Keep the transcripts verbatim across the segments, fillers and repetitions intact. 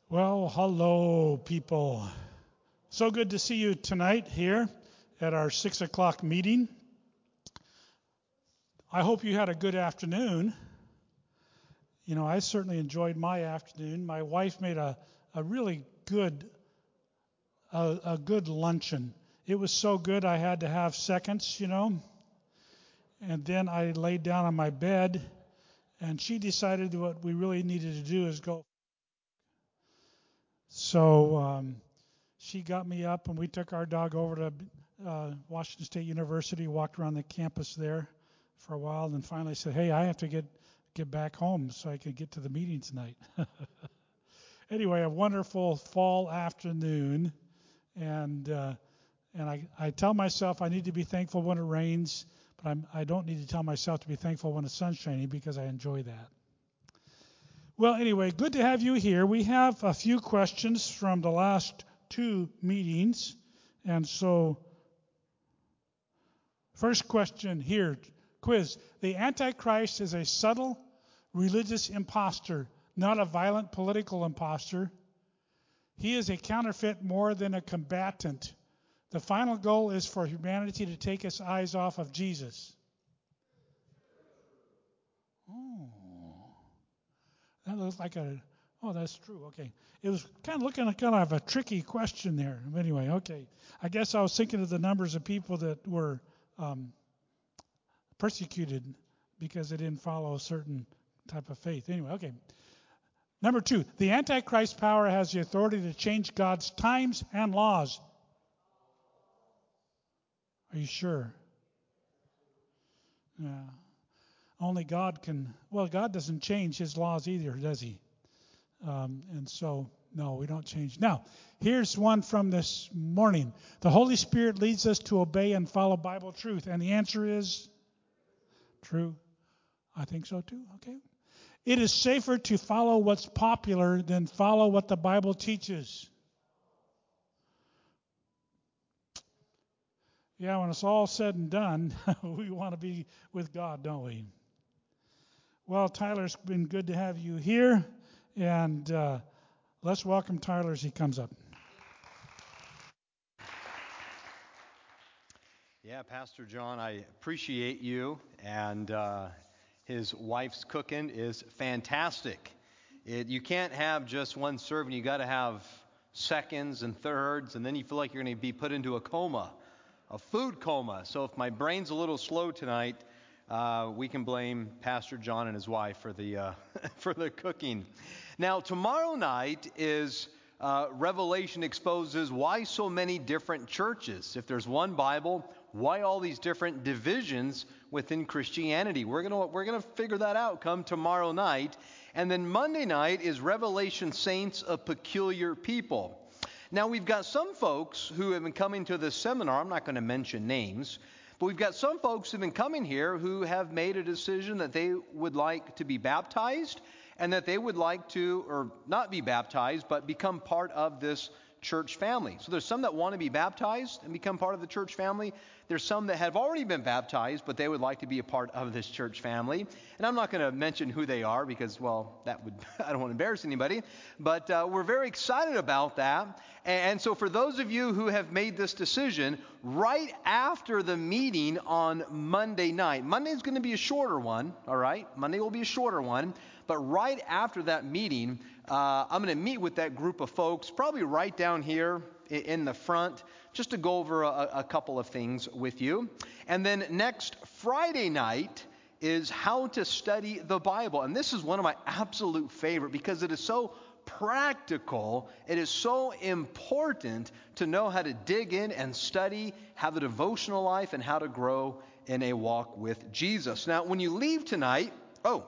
Well, hello, people. So good to see you tonight here at our six o'clock meeting. I hope you had a good afternoon. You know, I certainly enjoyed my afternoon. My wife made a, a really good a, a good luncheon. It was so good I had to have seconds, you know. And then I laid down on my bed, and she decided that what we really needed to do is go. So um, she got me up, and we took our dog over to uh, Washington State University, walked around the campus there for a while, and then finally said, "Hey, I have to get get back home so I can get to the meeting tonight." Anyway, a wonderful fall afternoon, and uh, and I, I tell myself I need to be thankful when it rains, but I'm, I don't need to tell myself to be thankful when the sun's shining because I enjoy that. Well, anyway, good to have you here. We have a few questions from the last two meetings. And so, first question here, quiz. The Antichrist is a subtle religious impostor, not a violent political impostor. He is a counterfeit more than a combatant. The final goal is for humanity to take its eyes off of Jesus. Oh. That looks like a, oh, that's true. Okay. It was kind of looking like kind of a tricky question there. Anyway, okay. I guess I was thinking of the numbers of people that were um, persecuted because they didn't follow a certain type of faith. Anyway, okay. Number two, the Antichrist power has the authority to change God's times and laws. Are you sure? Yeah. Only God can, well, God doesn't change his laws either, does he? Um, and so, no, we don't change. Now, here's one from this morning. The Holy Spirit leads us to obey and follow Bible truth. And the answer is true. I think so too. Okay. It is safer to follow what's popular than follow what the Bible teaches. Yeah, when it's all said and done, we want to be with God, don't we? Well, Tyler's been good to have you here. And uh, let's welcome Tyler as he comes up. Yeah, Pastor John, I appreciate you. And uh, his wife's cooking is fantastic. It, you can't have just one serving. You got to have seconds and thirds, and then you feel like you're going to be put into a coma, a food coma. So if my brain's a little slow tonight, uh, we can blame Pastor John and his wife for the uh, for the cooking. Now, tomorrow night is uh, Revelation exposes why so many different churches. If there's one Bible, why all these different divisions within Christianity? We're gonna we're gonna figure that out come tomorrow night. And then Monday night is Revelation Saints of Peculiar People. Now, we've got some folks who have been coming to this seminar. I'm not going to mention names. But we've got some folks who have been coming here who have made a decision that they would like to be baptized and that they would like to, or not be baptized, but become part of this church family. So there's some that want to be baptized and become part of the church family. There's some that have already been baptized, but they would like to be a part of this church family. And I'm not going to mention who they are because, well, that would I don't want to embarrass anybody. But uh, we're very excited about that. And so for those of you who have made this decision, right after the meeting on Monday night, Monday's going to be a shorter one, all right? Monday will be a shorter one. But right after that meeting, uh, I'm going to meet with that group of folks, probably right down here in the front, just to go over a, a couple of things with you. And then next Friday night is how to study the Bible. And this is one of my absolute favorite because it is so practical. It is so important to know how to dig in and study, have a devotional life, and how to grow in a walk with Jesus. Now, when you leave tonight, oh,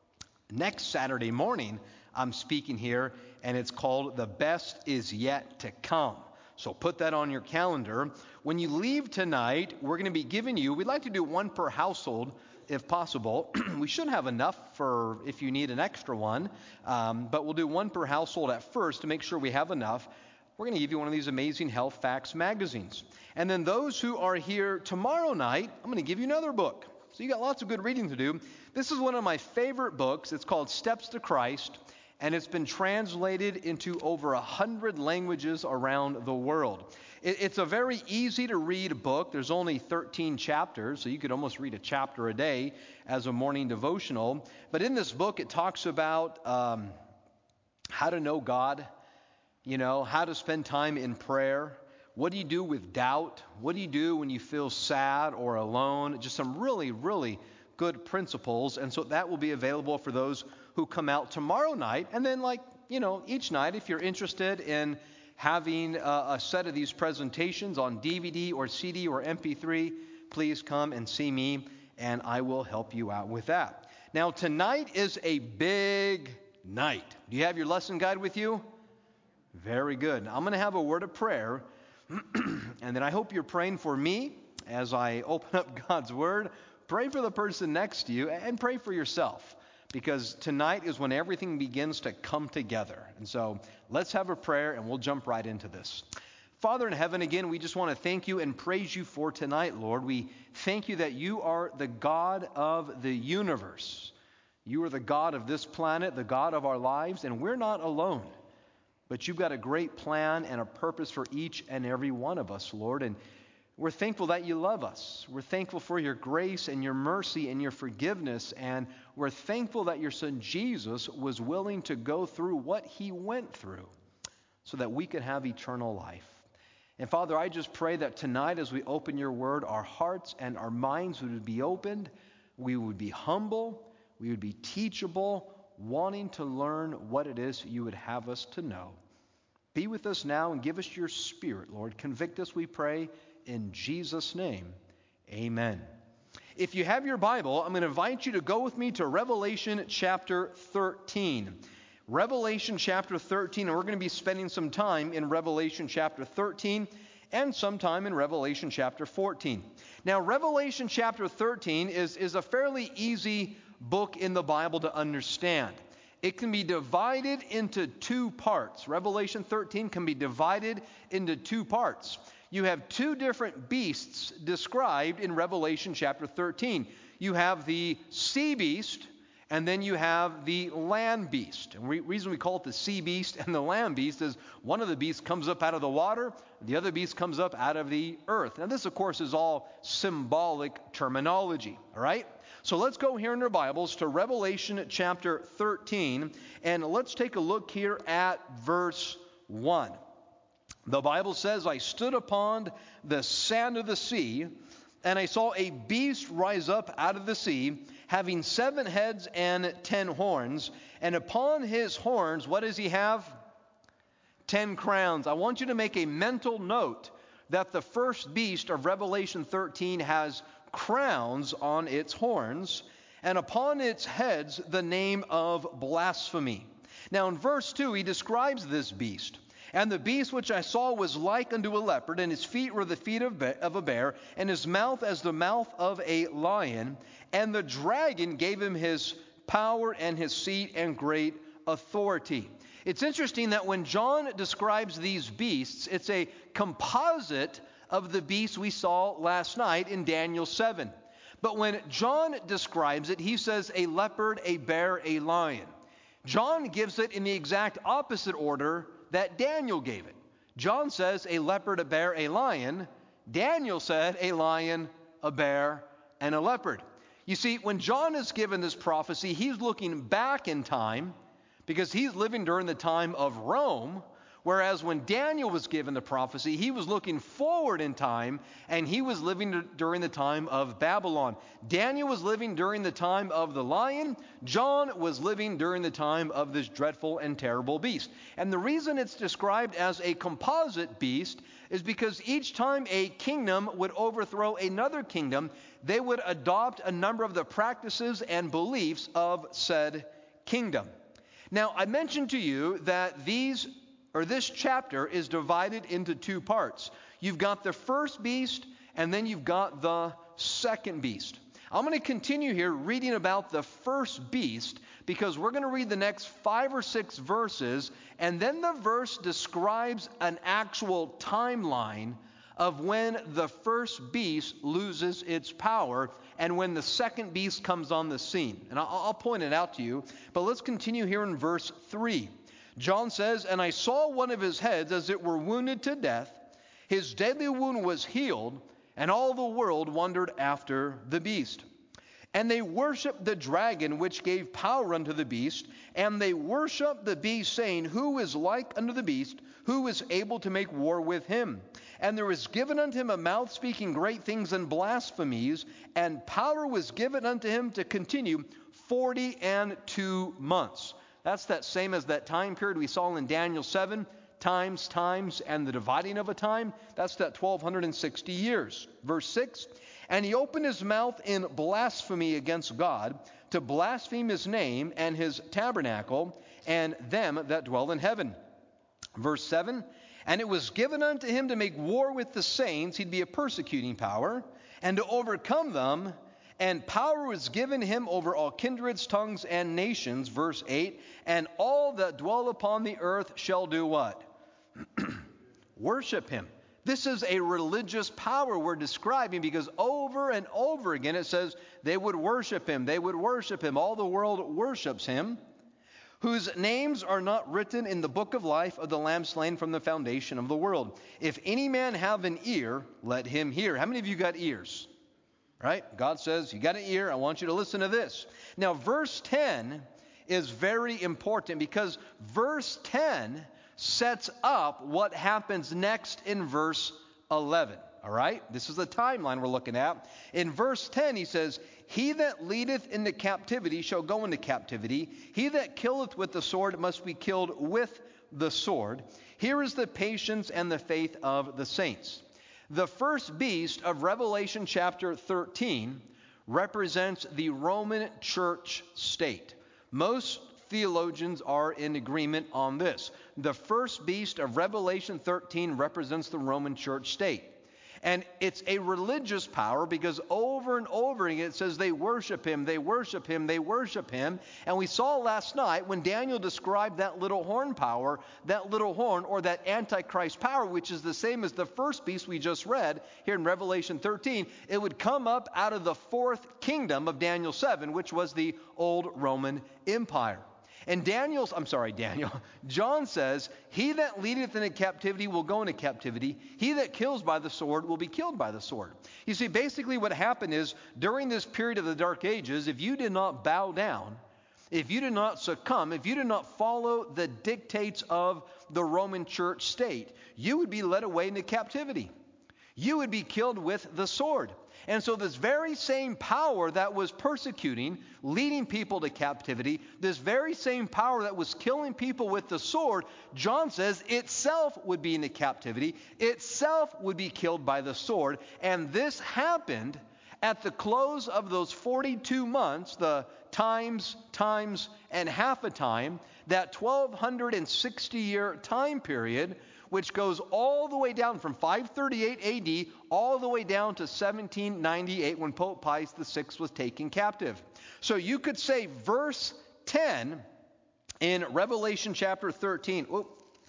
next Saturday morning, I'm speaking here, and it's called The Best Is Yet to Come. So put that on your calendar. When you leave tonight, we're going to be giving you, we'd like to do one per household if possible. We should have enough for if you need an extra one, um, but we'll do one per household at first to make sure we have enough. We're going to give you one of these amazing Health Facts magazines. And then those who are here tomorrow night, I'm going to give you another book. So you got lots of good reading to do. This is one of my favorite books. It's called Steps to Christ. and it's been translated into over a hundred languages around the world. It, it's a very easy to read book. There's only thirteen chapters, so you could almost read a chapter a day as a morning devotional. But in this book, it talks about um, how to know God, you know, how to spend time in prayer. What do you do with doubt? What do you do when you feel sad or alone? Just some really, really good principles. And so that will be available for those who come out tomorrow night. And then, like, you know, each night, if you're interested in having a, a set of these presentations on D V D or C D or M P three, please come and see me, and I will help you out with that. Now, tonight is a big night. Do you have your lesson guide with you? Very good. I'm going to have a word of prayer. And then I hope you're praying for me as I open up God's Word. Pray for the person next to you and pray for yourself, because tonight is when everything begins to come together. And so let's have a prayer and we'll jump right into this. Father in heaven, again, we just want to thank you and praise you for tonight, Lord. We thank you that you are the God of the universe. You are the God of this planet, the God of our lives, and we're not alone. But you've got a great plan and a purpose for each and every one of us, Lord. And we're thankful that you love us. We're thankful for your grace and your mercy and your forgiveness. And we're thankful that your son Jesus was willing to go through what he went through so that we could have eternal life. And Father, I just pray that tonight as we open your word, our hearts and our minds would be opened. We would be humble. We would be teachable, wanting to learn what it is you would have us to know. Be with us now and give us your Spirit, Lord. Convict us, we pray, in Jesus' name. Amen. If you have your Bible, I'm going to invite you to go with me to Revelation chapter thirteen. Revelation chapter thirteen, and we're going to be spending some time in Revelation chapter thirteen and some time in Revelation chapter fourteen. Now, Revelation chapter thirteen is, is a fairly easy book in the Bible to understand. It can be divided into two parts. Revelation thirteen can be divided into two parts. You have two different beasts described in Revelation chapter thirteen. You have the sea beast, and then you have the land beast. And the reason we call it the sea beast and the land beast is one of the beasts comes up out of the water, the other beast comes up out of the earth. Now this, of course, is all symbolic terminology, all right? So let's go here in our Bibles to Revelation chapter thirteen, and let's take a look here at verse one. The Bible says, I stood upon the sand of the sea, and I saw a beast rise up out of the sea, having seven heads and ten horns, and upon his horns, what does he have? Ten crowns. I want you to make a mental note that the first beast of Revelation thirteen has crowns on its horns, and upon its heads the name of blasphemy. Now in verse two, he describes this beast. And the beast which I saw was like unto a leopard, and his feet were the feet of, be- of a bear, and his mouth as the mouth of a lion. And the dragon gave him his power and his seat and great authority. It's interesting that when John describes these beasts, it's a composite of the beasts we saw last night in Daniel seven. But when John describes it, he says a leopard, a bear, a lion. John gives it in the exact opposite order that Daniel gave it. John says a leopard, a bear, a lion. Daniel said a lion, a bear, and a leopard. You see, when John is given this prophecy, he's looking back in time because he's living during the time of Rome. Whereas when Daniel was given the prophecy, he was looking forward in time, and he was living during the time of Babylon. Daniel was living during the time of the lion. John was living during the time of this dreadful and terrible beast. And the reason it's described as a composite beast is because each time a kingdom would overthrow another kingdom, they would adopt a number of the practices and beliefs of said kingdom. Now, I mentioned to you that these or this chapter is divided into two parts. You've got the first beast, and then you've got the second beast. I'm going to continue here reading about the first beast because we're going to read the next five or six verses, and then the verse describes an actual timeline of when the first beast loses its power and when the second beast comes on the scene. And I'll, I'll point it out to you, but let's continue here in verse three. John says, "And I saw one of his heads as it were wounded to death. His deadly wound was healed, and all the world wondered after the beast. And they worshiped the dragon, which gave power unto the beast. And they worshiped the beast, saying, Who is like unto the beast? Who is able to make war with him? And there was given unto him a mouth speaking great things and blasphemies. And power was given unto him to continue forty and two months." That's that same as that time period we saw in Daniel seven. Times, times, and the dividing of a time. That's that twelve sixty years. Verse six. "And he opened his mouth in blasphemy against God, to blaspheme his name and his tabernacle, and them that dwell in heaven." Verse seven. "And it was given unto him to make war with the saints," he'd be a persecuting power, "and to overcome them. And power was given him over all kindreds, tongues, and nations." Verse eight. "And all that dwell upon the earth shall do what? Worship him." This is a religious power we're describing, because over and over again it says they would worship him. They would worship him. All the world worships him. "Whose names are not written in the book of life of the Lamb slain from the foundation of the world. If any man have an ear, let him hear." How many of you got ears? Right? God says, you got an ear, I want you to listen to this. Now, verse ten is very important, because verse ten sets up what happens next in verse eleven. All right? This is the timeline we're looking at. In verse ten, he says, "He that leadeth into captivity shall go into captivity. He that killeth with the sword must be killed with the sword. Here is the patience and the faith of the saints." The first beast of Revelation chapter thirteen represents the Roman church state. Most theologians are in agreement on this. The first beast of Revelation thirteen represents the Roman church state. And it's a religious power, because over and over again it says they worship him, they worship him, they worship him. And we saw last night when Daniel described that little horn power, that little horn, or that Antichrist power, which is the same as the first beast we just read here in Revelation thirteen, it would come up out of the fourth kingdom of Daniel seven, which was the old Roman Empire. And Daniel's, I'm sorry, Daniel, John says, "He that leadeth into captivity will go into captivity. He that kills by the sword will be killed by the sword." You see, basically what happened is, during this period of the Dark Ages, if you did not bow down, if you did not succumb, if you did not follow the dictates of the Roman church state, you would be led away into captivity. You would be killed with the sword. And so this very same power that was persecuting, leading people to captivity, this very same power that was killing people with the sword, John says itself would be in the captivity, itself would be killed by the sword. And this happened at the close of those forty-two months, the times, times, and half a time, that twelve sixty year time period, which goes all the way down from five thirty-eight A D all the way down to seventeen ninety-eight, when Pope Pius the sixth was taken captive. So you could say verse ten in Revelation chapter thirteen. Oh,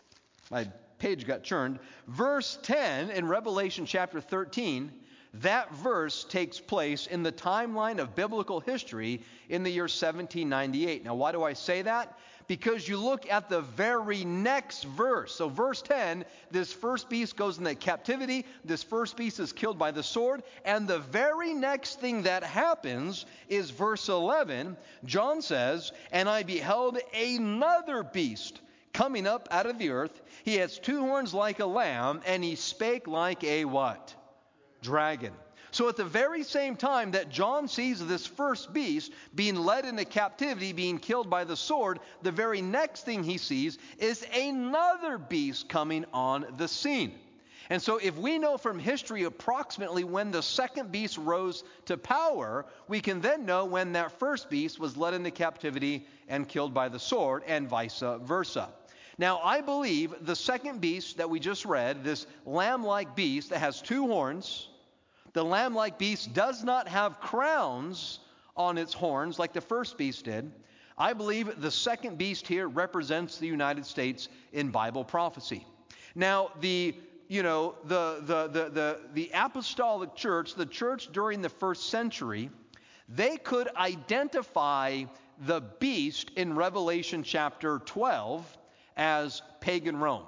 my page got churned. Verse ten in Revelation chapter thirteen, that verse takes place in the timeline of biblical history in the year seventeen ninety-eight. Now, why do I say that? Because you look at the very next verse. So verse ten, this first beast goes into captivity. This first beast is killed by the sword. And the very next thing that happens is verse eleven. John says, "And I beheld another beast coming up out of the earth. He has two horns like a lamb, and he spake like a" what? Dragon. So at the very same time that John sees this first beast being led into captivity, being killed by the sword, the very next thing he sees is another beast coming on the scene. And so if we know from history approximately when the second beast rose to power, we can then know when that first beast was led into captivity and killed by the sword, and vice versa. Now, I believe the second beast that we just read, this lamb-like beast that has two horns, the lamb-like beast does not have crowns on its horns like the first beast did. I believe the second beast here represents the United States in Bible prophecy. Now, the you know, the, the, the, the, the apostolic church, the church during the first century, they could identify the beast in Revelation chapter twelve as pagan Rome.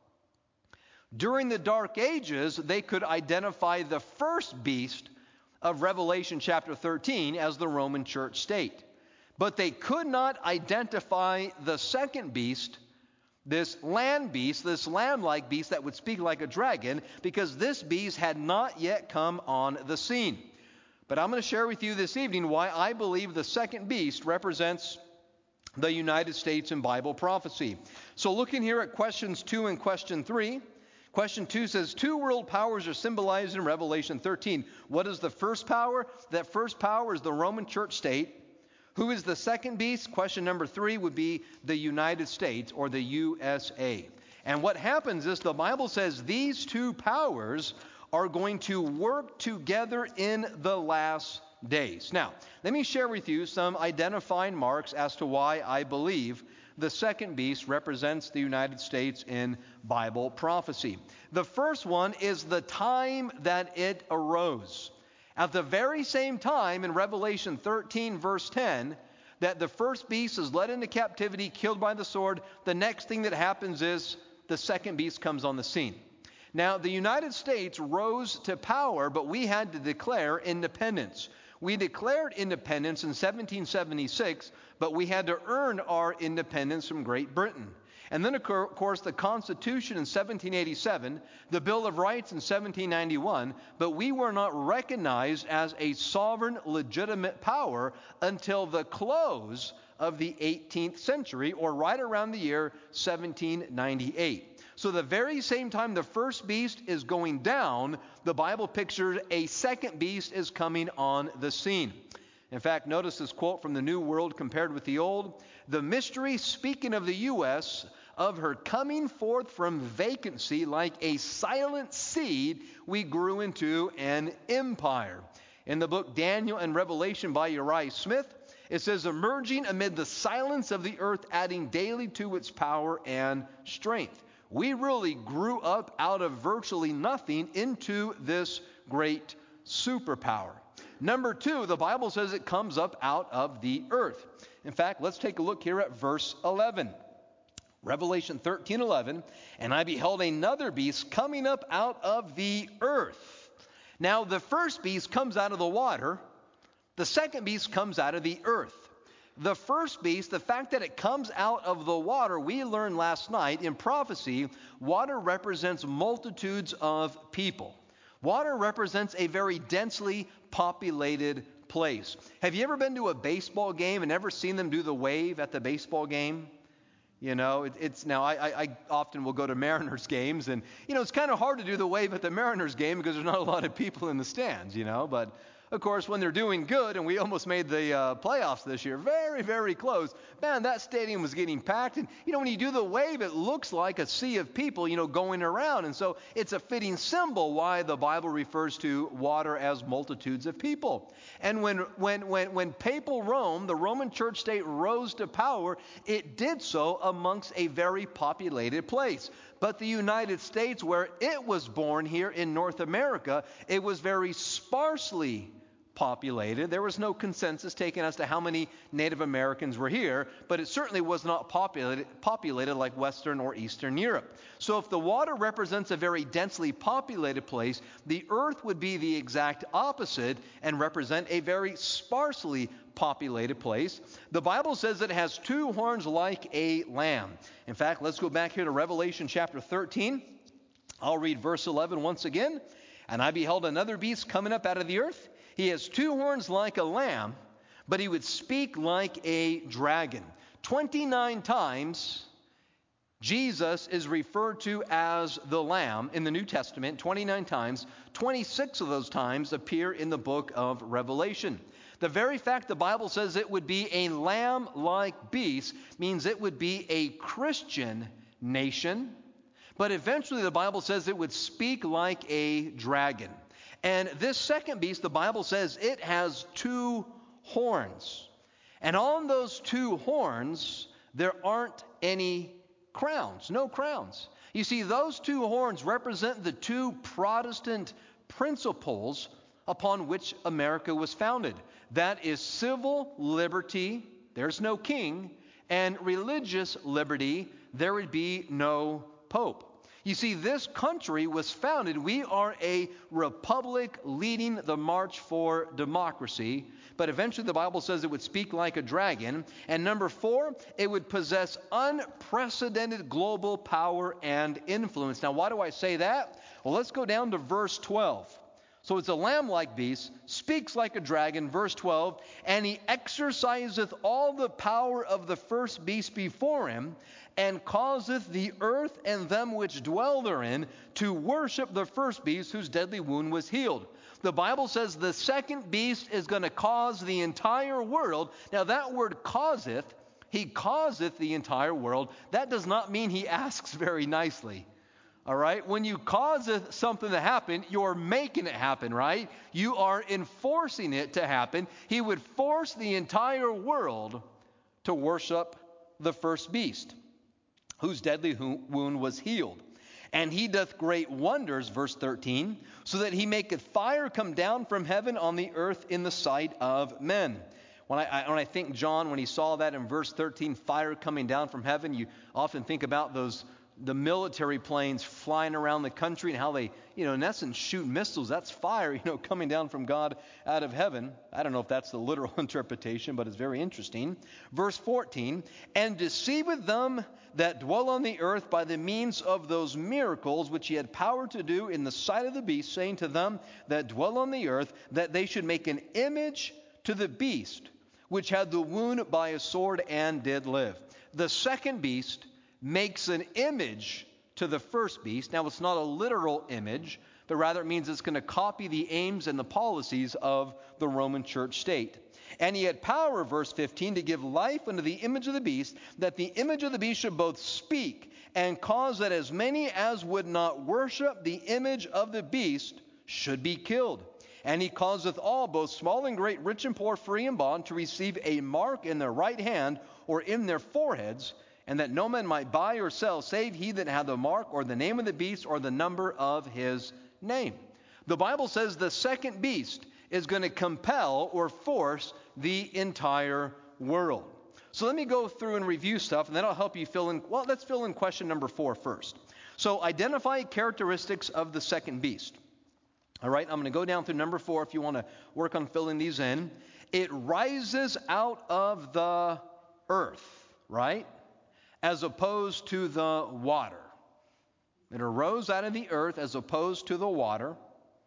During the Dark Ages, they could identify the first beast of Revelation chapter thirteen as the Roman church state. But they could not identify the second beast, this land beast, this lamb-like beast that would speak like a dragon, because this beast had not yet come on the scene. But I'm going to share with you this evening why I believe the second beast represents the United States in Bible prophecy. So looking here at questions two and question three. Question two says, two world powers are symbolized in Revelation thirteen. What is the first power? That first power is the Roman church state. Who is the second beast? Question number three would be the United States, or the U S A. And what happens is the Bible says these two powers are going to work together in the last days. Now, let me share with you some identifying marks as to why I believe the second beast represents the United States in Bible prophecy. The first one is the time that it arose. At the very same time in Revelation thirteen, verse ten, that the first beast is led into captivity, killed by the sword, the next thing that happens is the second beast comes on the scene. Now, the United States rose to power, but we had to declare independence. We declared independence in seventeen seventy-six, but we had to earn our independence from Great Britain. And then, of course, the Constitution in seventeen eighty-seven, the Bill of Rights in seventeen ninety-one, but we were not recognized as a sovereign, legitimate power until the close of the eighteenth century, or right around the year seventeen ninety-eight. So the very same time the first beast is going down, the Bible pictures a second beast is coming on the scene. In fact, notice this quote from the New World compared with the Old. The mystery, speaking of the U S, of her coming forth from vacancy like a silent seed, we grew into an empire. In the book Daniel and Revelation by Uriah Smith, it says, emerging amid the silence of the earth, adding daily to its power and strength. We really grew up out of virtually nothing into this great superpower. Number two, the Bible says it comes up out of the earth. In fact, let's take a look here at verse eleven. Revelation thirteen eleven, and I beheld another beast coming up out of the earth. Now, the first beast comes out of the water. The second beast comes out of the earth. The first beast, the fact that it comes out of the water, we learned last night in prophecy, water represents multitudes of people. Water represents a very densely populated place. Have you ever been to a baseball game and ever seen them do the wave at the baseball game? You know, it, it's now I, I, I often will go to Mariners games, and, you know, it's kind of hard to do the wave at the Mariners game because there's not a lot of people in the stands, you know, but of course, when they're doing good, and we almost made the uh, playoffs this year, very, very close, man, that stadium was getting packed. And, you know, when you do the wave, it looks like a sea of people, you know, going around. And so it's a fitting symbol why the Bible refers to water as multitudes of people. And when, when, when, when papal Rome, the Roman church state, rose to power, it did so amongst a very populated place. But the United States, where it was born here in North America, it was very sparsely populated. There was no consensus taken as to how many Native Americans were here, but it certainly was not populated, populated like Western or Eastern Europe. So if the water represents a very densely populated place, the earth would be the exact opposite and represent a very sparsely populated place. The Bible says it has two horns like a lamb. In fact, let's go back here to Revelation chapter thirteen. I'll read verse eleven once again. And I beheld another beast coming up out of the earth. He has two horns like a lamb, but he would speak like a dragon. twenty-nine times Jesus is referred to as the Lamb in the New Testament, twenty-nine times. twenty-six of those times appear in the book of Revelation. The very fact the Bible says it would be a lamb-like beast means it would be a Christian nation, but eventually the Bible says it would speak like a dragon. And this second beast, the Bible says it has two horns. And on those two horns, there aren't any crowns, no crowns. You see, those two horns represent the two Protestant principles upon which America was founded. That is civil liberty, there's no king, and religious liberty, there would be no pope. You see, this country was founded, we are a republic leading the march for democracy, but eventually the Bible says it would speak like a dragon. And number four, it would possess unprecedented global power and influence. Now, why do I say that? Well, let's go down to verse twelve. So it's a lamb-like beast, speaks like a dragon, verse twelve, and he exerciseth all the power of the first beast before him, and causeth the earth and them which dwell therein to worship the first beast whose deadly wound was healed. The Bible says the second beast is going to cause the entire world. Now that word causeth, he causeth the entire world. That does not mean he asks very nicely. All right? When you cause something to happen, you're making it happen, right? You are enforcing it to happen. He would force the entire world to worship the first beast, whose deadly wound was healed. And he doth great wonders, verse thirteen, so that he maketh fire come down from heaven on the earth in the sight of men. When I, I, when I think John, when he saw that in verse thirteen, fire coming down from heaven, you often think about those the military planes flying around the country and how they, you know, in essence, shoot missiles. That's fire, you know, coming down from God out of heaven. I don't know if that's the literal interpretation, but it's very interesting. Verse fourteen, and deceiveth them that dwell on the earth by the means of those miracles which he had power to do in the sight of the beast, saying to them that dwell on the earth that they should make an image to the beast, which had the wound by a sword and did live. The second beast makes an image to the first beast. Now, it's not a literal image, but rather it means it's going to copy the aims and the policies of the Roman church state. And he had power, verse fifteen, to give life unto the image of the beast, that the image of the beast should both speak and cause that as many as would not worship the image of the beast should be killed. And he causeth all, both small and great, rich and poor, free and bond, to receive a mark in their right hand or in their foreheads, and that no man might buy or sell, save he that had the mark or the name of the beast or the number of his name. The Bible says the second beast is going to compel or force the entire world. So let me go through and review stuff, and then I'll help you fill in. Well, let's fill in question number four first. So identify characteristics of the second beast. All right, I'm going to go down through number four if you want to work on filling these in. It rises out of the earth, right? As opposed to the water. It arose out of the earth as opposed to the water.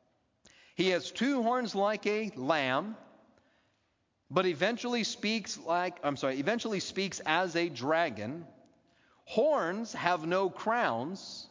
He has two horns like a lamb, but eventually speaks like, I'm sorry, eventually speaks as a dragon. Horns have no crowns.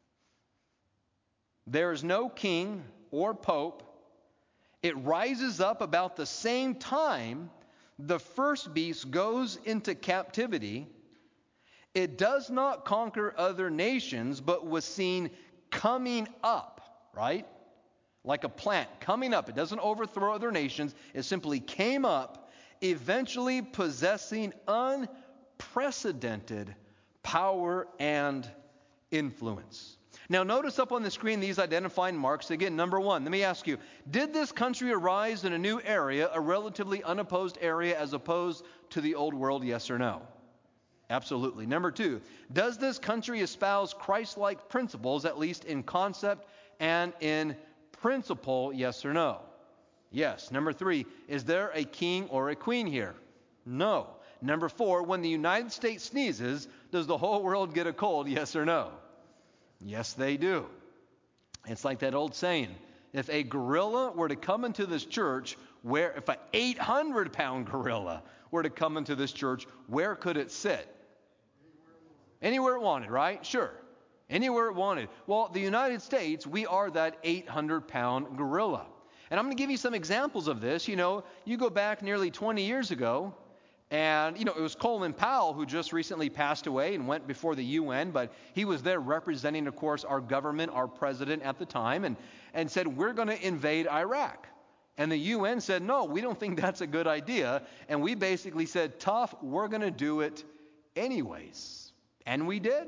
There is no king or pope. It rises up about the same time the first beast goes into captivity. It does not conquer other nations, but was seen coming up, right? Like a plant coming up. It doesn't overthrow other nations. It simply came up, eventually possessing unprecedented power and influence. Now notice up on the screen these identifying marks. Again, number one, let me ask you, did this country arise in a new area, a relatively unopposed area as opposed to the old world, yes or no? Absolutely. Number two, does this country espouse Christ-like principles, at least in concept and in principle, yes or no? Yes. Number three, is there a king or a queen here? No. Number four, when the United States sneezes, does the whole world get a cold, yes or no? Yes, they do. It's like that old saying, if a gorilla were to come into this church, where if an eight hundred pound gorilla were to come into this church, where could it sit? Anywhere it wanted, right? Sure. Anywhere it wanted. Well, the United States, we are that eight hundred pound gorilla. And I'm going to give you some examples of this. You know, you go back nearly twenty years ago, and, you know, it was Colin Powell who just recently passed away and went before the U N, but he was there representing, of course, our government, our president at the time, and, and said, we're going to invade Iraq. And the U N said, no, we don't think that's a good idea. And we basically said, tough, we're going to do it anyways. And we did.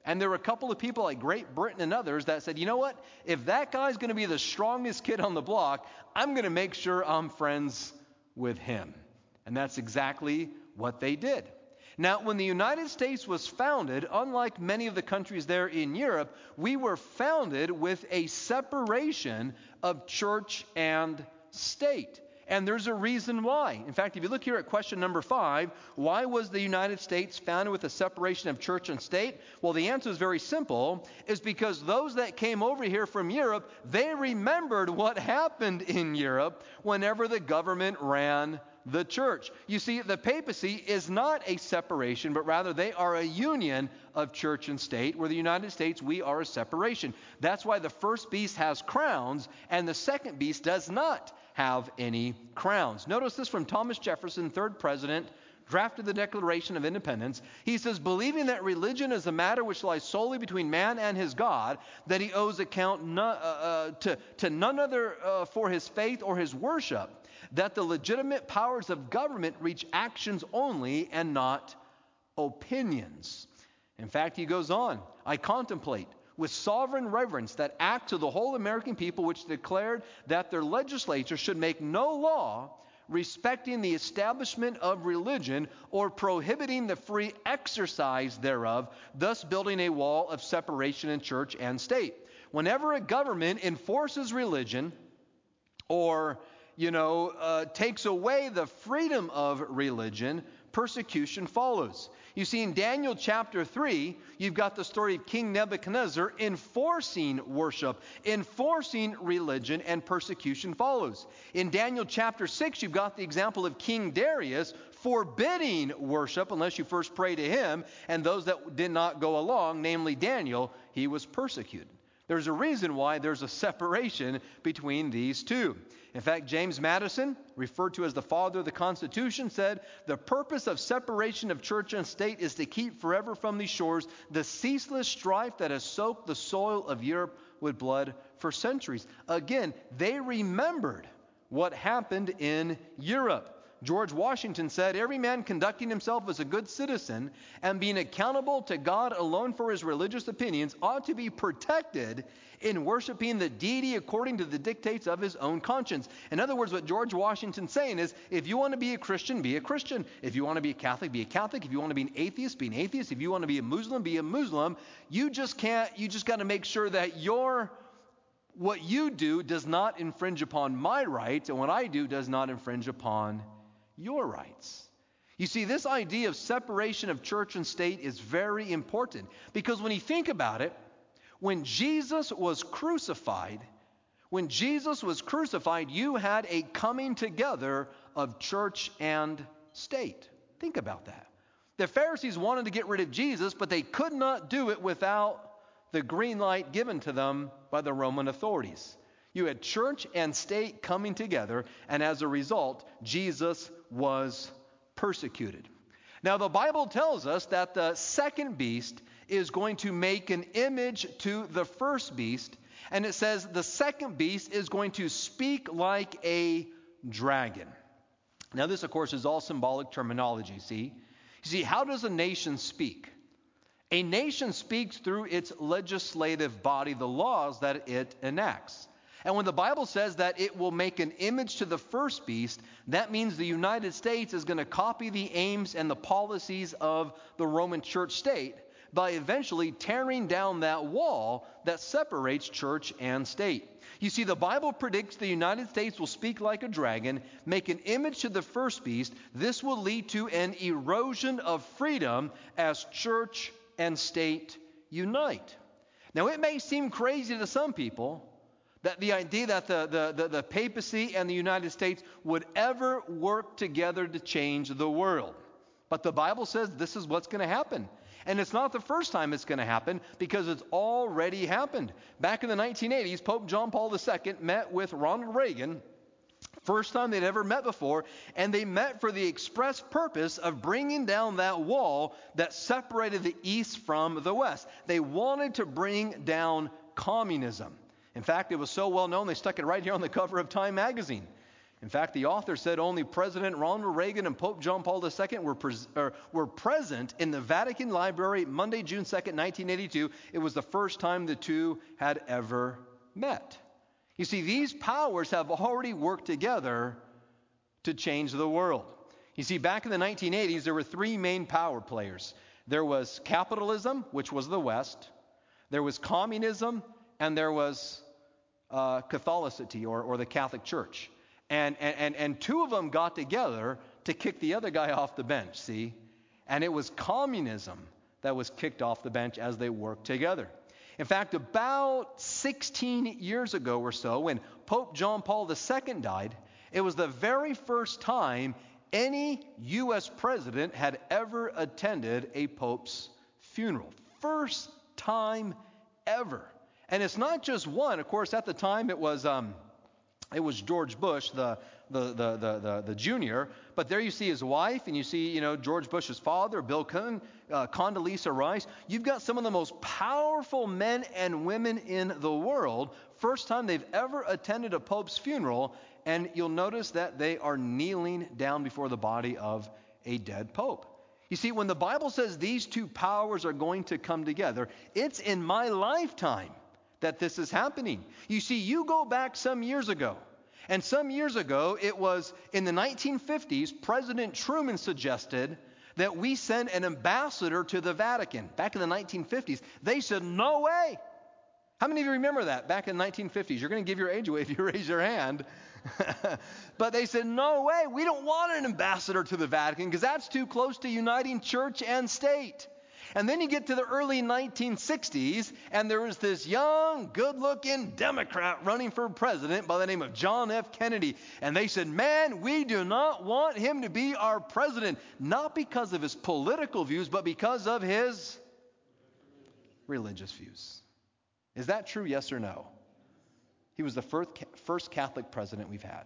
And there were a couple of people like Great Britain and others that said, you know what? If that guy's going to be the strongest kid on the block, I'm going to make sure I'm friends with him. And that's exactly what they did. Now, when the United States was founded, unlike many of the countries there in Europe, we were founded with a separation of church and state. And there's a reason why. In fact, if you look here at question number five, why was the United States founded with a separation of church and state? Well, the answer is very simple. It's because those that came over here from Europe, they remembered what happened in Europe whenever the government ran the church. You see, the papacy is not a separation, but rather they are a union of church and state, where the United States, we are a separation. That's why the first beast has crowns and the second beast does not have any crowns. Notice this from Thomas Jefferson, third president, drafted the Declaration of Independence. He says, believing that religion is a matter which lies solely between man and his God, that he owes account no, uh, uh, to, to none other uh, for his faith or his worship, that the legitimate powers of government reach actions only and not opinions. In fact, he goes on, I contemplate with sovereign reverence that act to the whole American people which declared that their legislature should make no law respecting the establishment of religion or prohibiting the free exercise thereof, thus building a wall of separation in church and state. Whenever a government enforces religion or, you know, uh, takes away the freedom of religion, persecution follows. You see, in Daniel chapter three, you've got the story of King Nebuchadnezzar enforcing worship, enforcing religion, and persecution follows. In Daniel chapter six, you've got the example of King Darius forbidding worship unless you first pray to him, and those that did not go along, namely Daniel, he was persecuted. There's a reason why there's a separation between these two. In fact, James Madison, referred to as the father of the Constitution, said, the purpose of separation of church and state is to keep forever from these shores the ceaseless strife that has soaked the soil of Europe with blood for centuries. Again, they remembered what happened in Europe. George Washington said, every man conducting himself as a good citizen and being accountable to God alone for his religious opinions ought to be protected in worshiping the deity according to the dictates of his own conscience. In other words, what George Washington's saying is, if you want to be a Christian, be a Christian. If you want to be a Catholic, be a Catholic. If you want to be an atheist, be an atheist. If you want to be a Muslim, be a Muslim. You just can't, you just got to make sure that your, what you do does not infringe upon my rights, and what I do does not infringe upon your rights. You see, this idea of separation of church and state is very important, because when you think about it, when Jesus was crucified, when Jesus was crucified, you had a coming together of church and state. Think about that. The Pharisees wanted to get rid of Jesus, but they could not do it without the green light given to them by the Roman authorities. You had church and state coming together, and as a result, Jesus was persecuted. Now, the Bible tells us that the second beast is going to make an image to the first beast, and it says the second beast is going to speak like a dragon. Now, this, of course, is all symbolic terminology, see? You see, how does a nation speak? A nation speaks through its legislative body, the laws that it enacts. And when the Bible says that it will make an image to the first beast, that means the United States is going to copy the aims and the policies of the Roman church state by eventually tearing down that wall that separates church and state. You see, the Bible predicts the United States will speak like a dragon, make an image to the first beast. This will lead to an erosion of freedom as church and state unite. Now, it may seem crazy to some people that the idea that the, the, the, the papacy and the United States would ever work together to change the world. But the Bible says this is what's going to happen. And it's not the first time it's going to happen, because it's already happened. Back in the nineteen eighties, Pope John Paul the Second met with Ronald Reagan. First time they'd ever met before, and they met for the express purpose of bringing down that wall that separated the East from the West. They wanted to bring down communism. In fact, it was so well known, they stuck it right here on the cover of Time magazine. In fact, the author said only President Ronald Reagan and Pope John Paul the Second were, pres- or were present in the Vatican Library Monday, June second, nineteen eighty-two. It was the first time the two had ever met. You see, these powers have already worked together to change the world. You see, back in the nineteen eighties, there were three main power players. There was capitalism, which was the West. There was communism, and there was uh, Catholicity, or, or the Catholic Church. And, and, and two of them got together to kick the other guy off the bench, see? And it was communism that was kicked off the bench as they worked together. In fact, about sixteen years ago or so, when Pope John Paul the Second died, it was the very first time any U S president had ever attended a pope's funeral. First time ever. And it's not just one. Of course, at the time it was um, it was George Bush, the the, the the the the junior. But there you see his wife, and you see, you know, George Bush's father, Bill Clinton, uh, Condoleezza Rice. You've got some of the most powerful men and women in the world. First time they've ever attended a pope's funeral. And you'll notice that they are kneeling down before the body of a dead pope. You see, when the Bible says these two powers are going to come together, it's in my lifetime that this is happening. You see, you go back some years ago, and some years ago, it was in the nineteen fifties, President Truman suggested that we send an ambassador to the Vatican. Back in the nineteen fifties, they said, no way. How many of you remember that back in the nineteen fifties? You're going to give your age away if you raise your hand. But they said, no way, we don't want an ambassador to the Vatican because that's too close to uniting church and state. And then you get to the early nineteen sixties, and there was this young, good-looking Democrat running for president by the name of John F. Kennedy. And they said, man, we do not want him to be our president, not because of his political views, but because of his religious views. Is that true, yes or no? He was the first, first Catholic president we've had.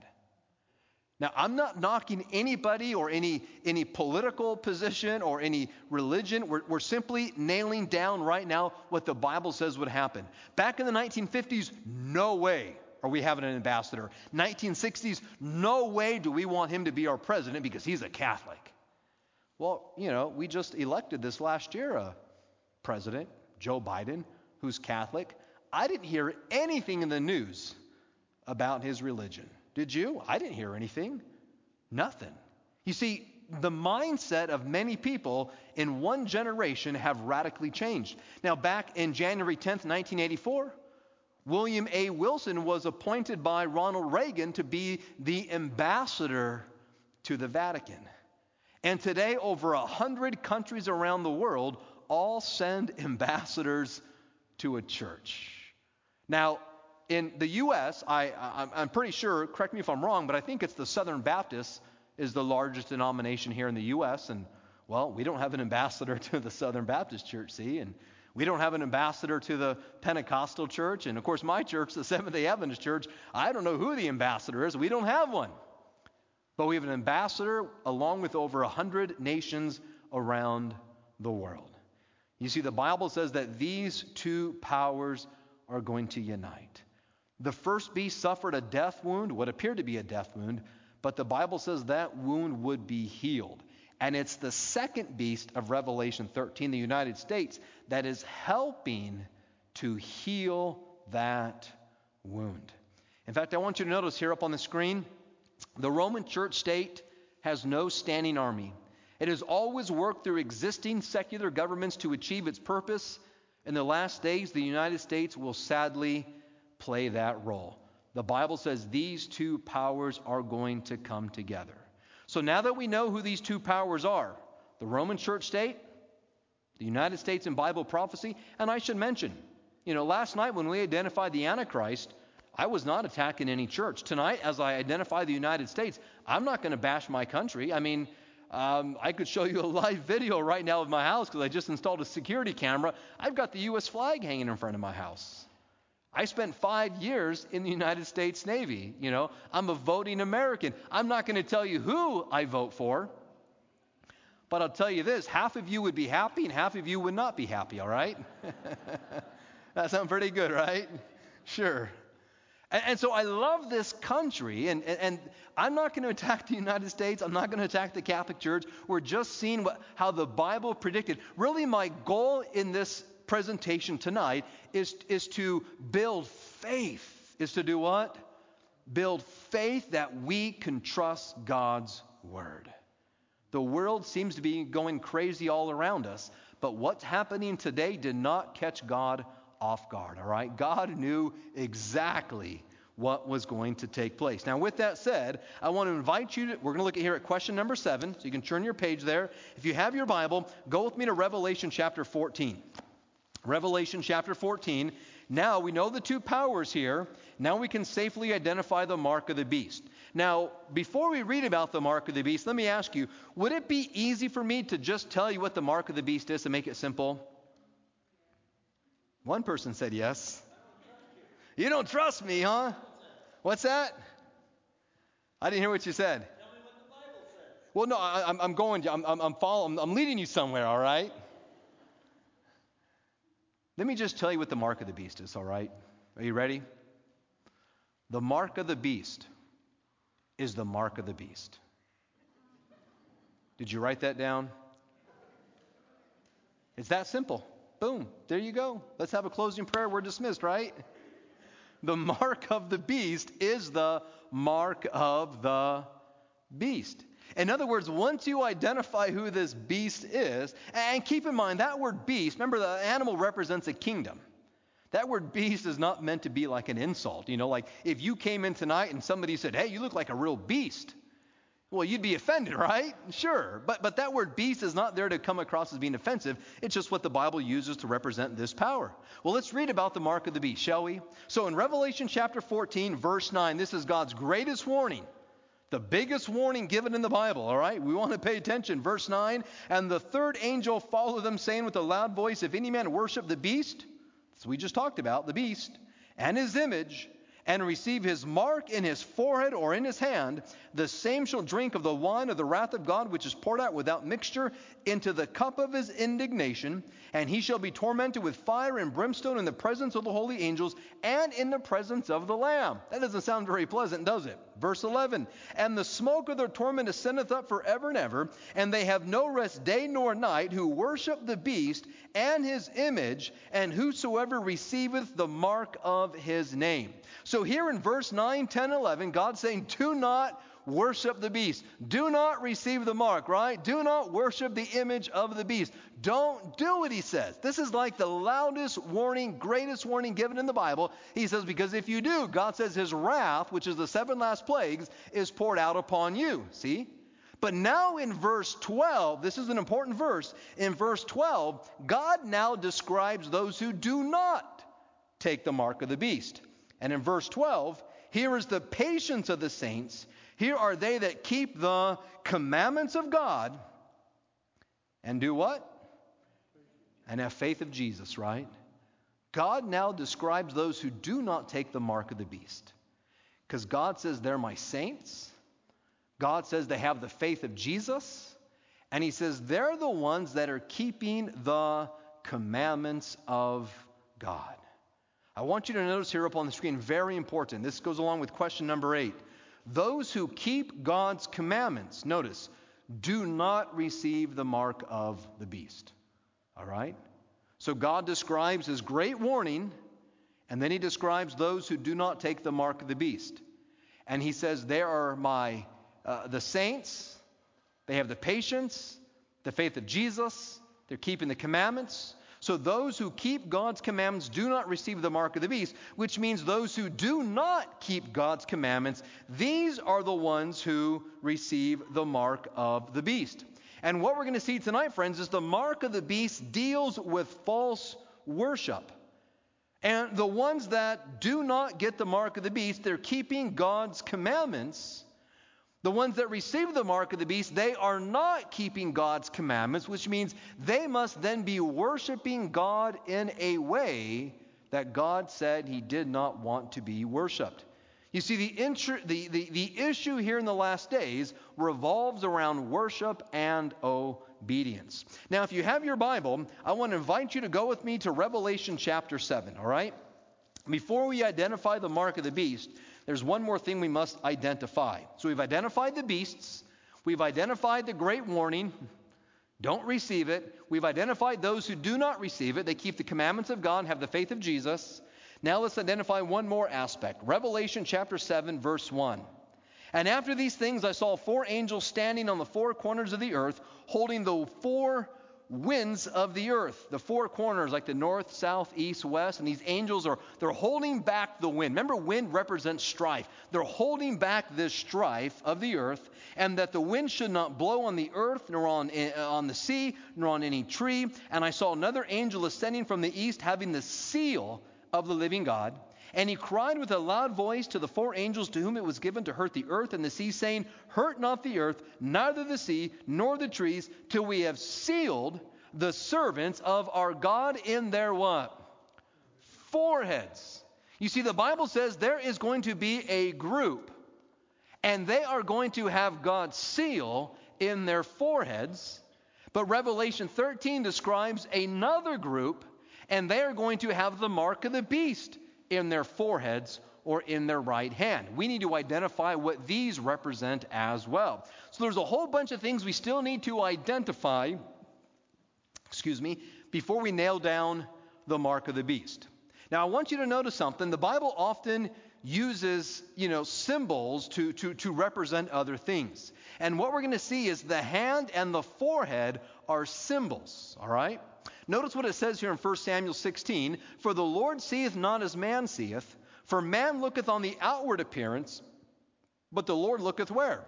Now, I'm not knocking anybody or any, any political position or any religion. We're, we're simply nailing down right now what the Bible says would happen. Back in the nineteen fifties, no way are we having an ambassador. nineteen sixties, no way do we want him to be our president because he's a Catholic. Well, you know, we just elected this last year a president, Joe Biden, who's Catholic. I didn't hear anything in the news about his religion. Did you? I didn't hear anything. Nothing. You see, the mindset of many people in one generation have radically changed. Now, back in January tenth, nineteen eighty-four, William A. Wilson was appointed by Ronald Reagan to be the ambassador to the Vatican. And today, over a hundred countries around the world all send ambassadors to a church. Now, in the U S, I, I, I'm pretty sure, correct me if I'm wrong, but I think it's the Southern Baptist is the largest denomination here in the U S. And, well, we don't have an ambassador to the Southern Baptist Church, see? And we don't have an ambassador to the Pentecostal Church. And, of course, my church, the Seventh-day Adventist Church, I don't know who the ambassador is. We don't have one. But we have an ambassador along with over one hundred nations around the world. You see, the Bible says that these two powers are going to unite. The first beast suffered a death wound, what appeared to be a death wound, but the Bible says that wound would be healed. And it's the second beast of Revelation thirteen, the United States, that is helping to heal that wound. In fact, I want you to notice here up on the screen, the Roman church state has no standing army. It has always worked through existing secular governments to achieve its purpose. In the last days, the United States will sadly play that role. The Bible says these two powers are going to come together. So now that we know who these two powers are, the Roman church state, the United States in Bible prophecy, and I should mention, you know, last night when we identified the Antichrist, I was not attacking any church. Tonight, as I identify the United States, I'm not going to bash my country. I mean, Um, I could show you a live video right now of my house because I just installed a security camera. I've got the U S flag hanging in front of my house. I spent five years in the United States Navy. You know, I'm a voting American. I'm not going to tell you who I vote for, but I'll tell you this: half of you would be happy and half of you would not be happy. All right? That sounds pretty good, right? Sure. And, and so I love this country, and, and, and I'm not going to attack the United States. I'm not going to attack the Catholic Church. We're just seeing what, how the Bible predicted. Really, my goal in this presentation tonight is, is to build faith. Is to do what? Build faith that we can trust God's Word. The world seems to be going crazy all around us, but what's happening today did not catch God off guard, all right? God knew exactly what was going to take place. Now, with that said, I want to invite you to, we're going to look at here at question number seven, so you can turn your page there. If you have your Bible, go with me to Revelation chapter fourteen. Revelation chapter fourteen. Now, we know the two powers here. Now we can safely identify the mark of the beast. Now, before we read about the mark of the beast, let me ask you, would it be easy for me to just tell you what the mark of the beast is and make it simple? One person said yes. You don't trust me, huh? What's that? I didn't hear what you said. Tell me what the Bible says. Well, no, I, I'm, I'm going. I'm, I'm, I'm following. I'm leading you somewhere. All right. Let me just tell you what the mark of the beast is. All right. Are you ready? The mark of the beast is the mark of the beast. Did you write that down? It's that simple. Boom. There you go. Let's have a closing prayer. We're dismissed, right? The mark of the beast is the mark of the beast. In other words, once you identify who this beast is, and keep in mind that word beast, remember the animal represents a kingdom. That word beast is not meant to be like an insult. You know, like if you came in tonight and somebody said, hey, you look like a real beast. Well, you'd be offended, right? Sure. But but that word beast is not there to come across as being offensive. It's just what the Bible uses to represent this power. Well, let's read about the mark of the beast, shall we? So in Revelation chapter fourteen, verse nine, this is God's greatest warning. The biggest warning given in the Bible, all right? We want to pay attention. Verse nine, and the third angel followed them, saying with a loud voice, if any man worship the beast, as we just talked about, the beast, and his image, and receive his mark in his forehead or in his hand, the same shall drink of the wine of the wrath of God, which is poured out without mixture into the cup of his indignation, and he shall be tormented with fire and brimstone in the presence of the holy angels and in the presence of the Lamb. That doesn't sound very pleasant, does it? Verse eleven, and the smoke of their torment ascendeth up forever and ever, and they have no rest day nor night, who worship the beast and his image, and whosoever receiveth the mark of his name. So here in verse nine, ten, eleven, God's saying, do not worship the beast. Do not receive the mark, right? Do not worship the image of the beast. Don't do it, he says. This is like the loudest warning, greatest warning given in the Bible. He says, because if you do, God says his wrath, which is the seven last plagues, is poured out upon you. See? But now in verse twelve, this is an important verse. In verse twelve, God now describes those who do not take the mark of the beast. And in verse twelve, here is the patience of the saints. Here are they that keep the commandments of God and do what? And have faith of Jesus, right? God now describes those who do not take the mark of the beast. Because God says they're my saints. God says they have the faith of Jesus. And he says they're the ones that are keeping the commandments of God. I want you to notice here up on the screen, very important. This goes along with question number eight. Those who keep God's commandments, notice, do not receive the mark of the beast. All right? So God describes his great warning, and then he describes those who do not take the mark of the beast. And he says, there are my, uh, the saints, they have the patience, the faith of Jesus, they're keeping the commandments. So those who keep God's commandments do not receive the mark of the beast, which means those who do not keep God's commandments, these are the ones who receive the mark of the beast. And what we're going to see tonight, friends, is the mark of the beast deals with false worship. And the ones that do not get the mark of the beast, they're keeping God's commandments. The ones that receive the mark of the beast, they are not keeping God's commandments, which means they must then be worshiping God in a way that God said he did not want to be worshiped. You see, the, intru- the, the, the issue here in the last days revolves around worship and obedience. Now, if you have your Bible, I want to invite you to go with me to Revelation chapter seven, all right? Before we identify the mark of the beast, there's one more thing we must identify. So we've identified the beasts. We've identified the great warning. Don't receive it. We've identified those who do not receive it. They keep the commandments of God and have the faith of Jesus. Now let's identify one more aspect. Revelation chapter seven, verse one. And after these things I saw four angels standing on the four corners of the earth, holding the four winds of the earth. The four corners, like the north, south, east, west. And these angels are, they're holding back the wind. Remember, wind represents strife. They're holding back this strife of the earth, and that the wind should not blow on the earth, nor on, on the sea, nor on any tree. And I saw another angel ascending from the east, having the seal of the living God. And he cried with a loud voice to the four angels to whom it was given to hurt the earth and the sea, saying, hurt not the earth, neither the sea, nor the trees, till we have sealed the servants of our God in their what? Foreheads. You see, the Bible says there is going to be a group, and they are going to have God's seal in their foreheads. But Revelation thirteen describes another group, and they are going to have the mark of the beast in their foreheads or in their right hand. We need to identify what these represent as well. So there's a whole bunch of things we still need to identify, excuse me, before we nail down the mark of the beast. Now I want you to notice something. The Bible often uses, you know, symbols to, to, to represent other things. And what we're going to see is the hand and the forehead are symbols, all right? Notice what it says here in First Samuel sixteen. For the Lord seeth not as man seeth, for man looketh on the outward appearance, but the Lord looketh where?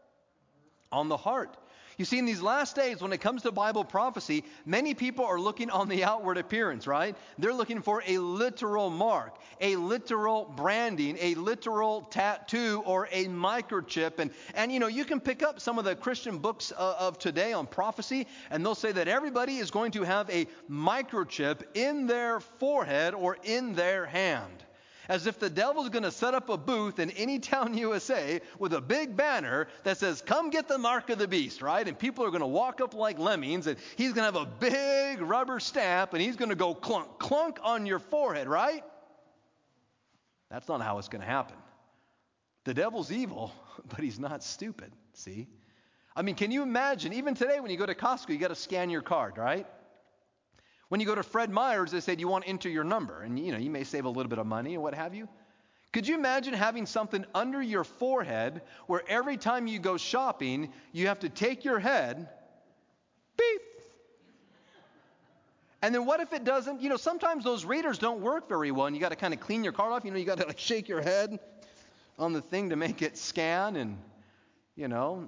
On the heart. You see, in these last days, when it comes to Bible prophecy, many people are looking on the outward appearance, right? They're looking for a literal mark, a literal branding, a literal tattoo, or a microchip. And, and you know, you can pick up some of the Christian books uh, of today on prophecy, and they'll say that everybody is going to have a microchip in their forehead or in their hand. As if the devil's going to set up a booth in any town U S A with a big banner that says, come get the mark of the beast, right? And people are going to walk up like lemmings, and he's going to have a big rubber stamp, and he's going to go clunk, clunk on your forehead, right? That's not how it's going to happen. The devil's evil, but he's not stupid, see? I mean, can you imagine, even today when you go to Costco, you got to scan your card, right? When you go to Fred Meyer's, they say, do you want to enter your number? And, you know, you may save a little bit of money or what have you. Could you imagine having something under your forehead where every time you go shopping, you have to take your head, beep. And then what if it doesn't? You know, sometimes those readers don't work very well, and you got to kind of clean your card off. You know, you got to like shake your head on the thing to make it scan, and, you know,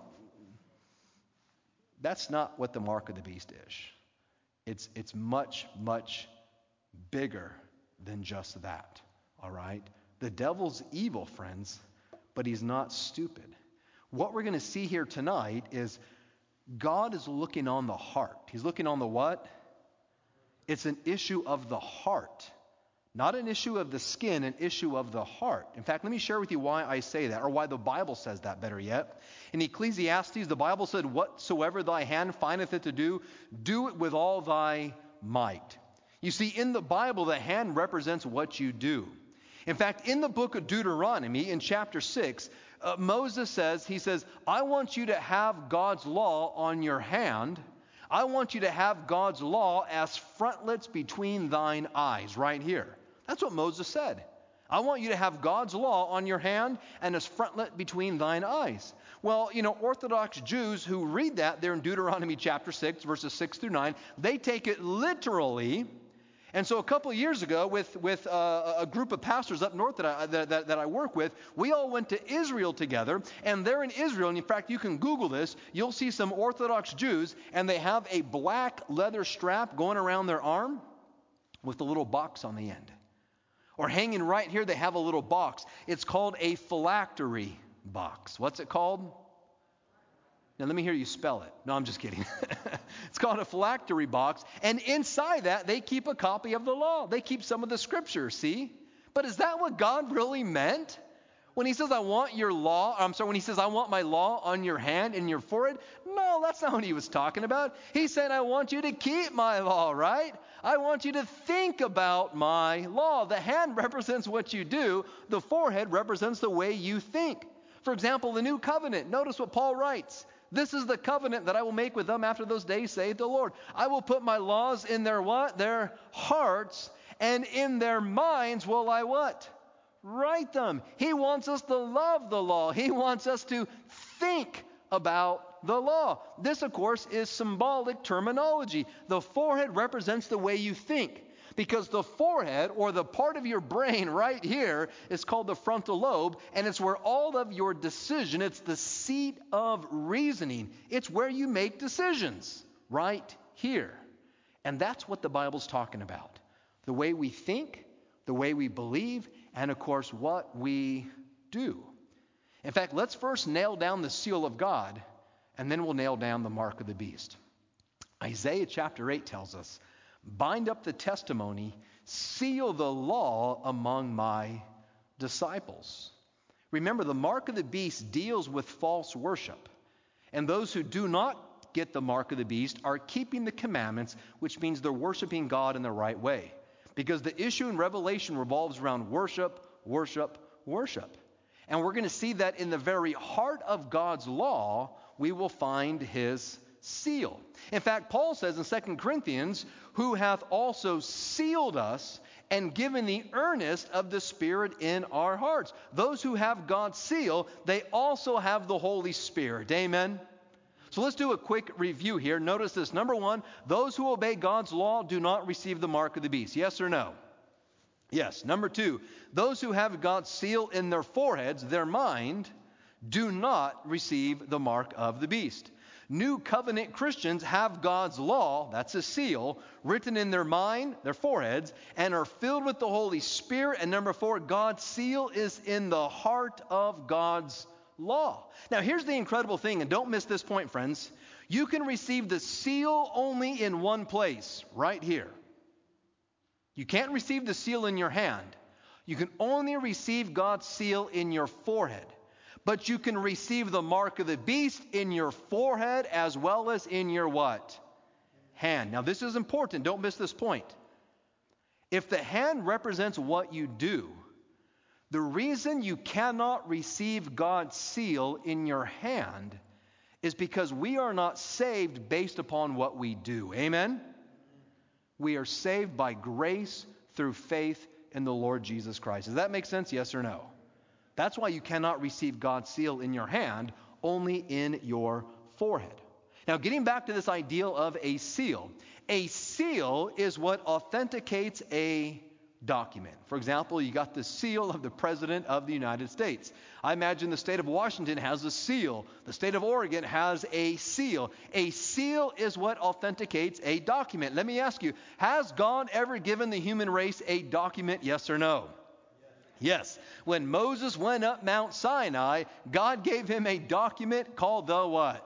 that's not what the mark of the beast is. It's it's much, much bigger than just that, all right? The devil's evil, friends, but he's not stupid. What we're going to see here tonight is God is looking on the heart. He's looking on the what? It's an issue of the heart, not an issue of the skin, an issue of the heart. In fact, let me share with you why I say that, or why the Bible says that, better yet. In Ecclesiastes, the Bible said, whatsoever thy hand findeth it to do, do it with all thy might. You see, in the Bible, the hand represents what you do. In fact, in the book of Deuteronomy, in chapter six, uh, Moses says, he says, I want you to have God's law on your hand. I want you to have God's law as frontlets between thine eyes, right here. That's what Moses said. I want you to have God's law on your hand and as frontlet between thine eyes. Well, you know, Orthodox Jews who read that there in Deuteronomy chapter six, verses six through nine, they take it literally. And so a couple of years ago with, with uh, a group of pastors up north that I, that, that, that I work with, we all went to Israel together. And there in Israel, and in fact, you can Google this, you'll see some Orthodox Jews, and they have a black leather strap going around their arm with a little box on the end. Or hanging right here, they have a little box. It's called a phylactery box. What's it called? Now, let me hear you spell it. No, I'm just kidding. It's called a phylactery box. And inside that, they keep a copy of the law. They keep some of the scriptures, see? But is that what God really meant When he says, I want your law, I'm sorry, when he says, I want my law on your hand and your forehead, no, that's not what he was talking about. He said, I want you to keep my law, right? I want you to think about my law. The hand represents what you do. The forehead represents the way you think. For example, the new covenant. Notice what Paul writes. This is the covenant that I will make with them after those days, saith the Lord. I will put my laws in their what? Their hearts, and in their minds will I what? Write them. He wants us to love the law. He wants us to think about the law. This, of course, is symbolic terminology. The forehead represents the way you think, because the forehead, or the part of your brain right here, is called the frontal lobe, and it's where all of your decision, it's the seat of reasoning. It's where you make decisions, right here. And that's what the Bible's talking about. The way we think, the way we believe, and of course, what we do. In fact, let's first nail down the seal of God, and then we'll nail down the mark of the beast. Isaiah chapter eight tells us, bind up the testimony, seal the law among my disciples. Remember, the mark of the beast deals with false worship. And those who do not get the mark of the beast are keeping the commandments, which means they're worshiping God in the right way. Because the issue in Revelation revolves around worship, worship, worship. And we're going to see that in the very heart of God's law, we will find his seal. In fact, Paul says in Second Corinthians, who hath also sealed us and given the earnest of the Spirit in our hearts. Those who have God's seal, they also have the Holy Spirit. Amen? So let's do a quick review here. Notice this. Number one, those who obey God's law do not receive the mark of the beast. Yes or no? Yes. Number two, those who have God's seal in their foreheads, their mind, do not receive the mark of the beast. New covenant Christians have God's law, that's a seal, written in their mind, their foreheads, and are filled with the Holy Spirit. And number four, God's seal is in the heart of God's law. Now, here's the incredible thing, and don't miss this point, friends. You can receive the seal only in one place, right here. You can't receive the seal in your hand. You can only receive God's seal in your forehead. But you can receive the mark of the beast in your forehead as well as in your what? Hand. Now, this is important. Don't miss this point. If the hand represents what you do, the reason you cannot receive God's seal in your hand is because we are not saved based upon what we do. Amen? We are saved by grace through faith in the Lord Jesus Christ. Does that make sense? Yes or no? That's why you cannot receive God's seal in your hand, only in your forehead. Now, getting back to this ideal of a seal. A seal is what authenticates a document. For example, you got the seal of the President of the United States. I imagine the state of Washington has a seal. The state of Oregon has a seal. A seal is what authenticates a document. Let me ask you, has God ever given the human race a document, yes or no? Yes. When Moses went up Mount Sinai, God gave him a document called the what?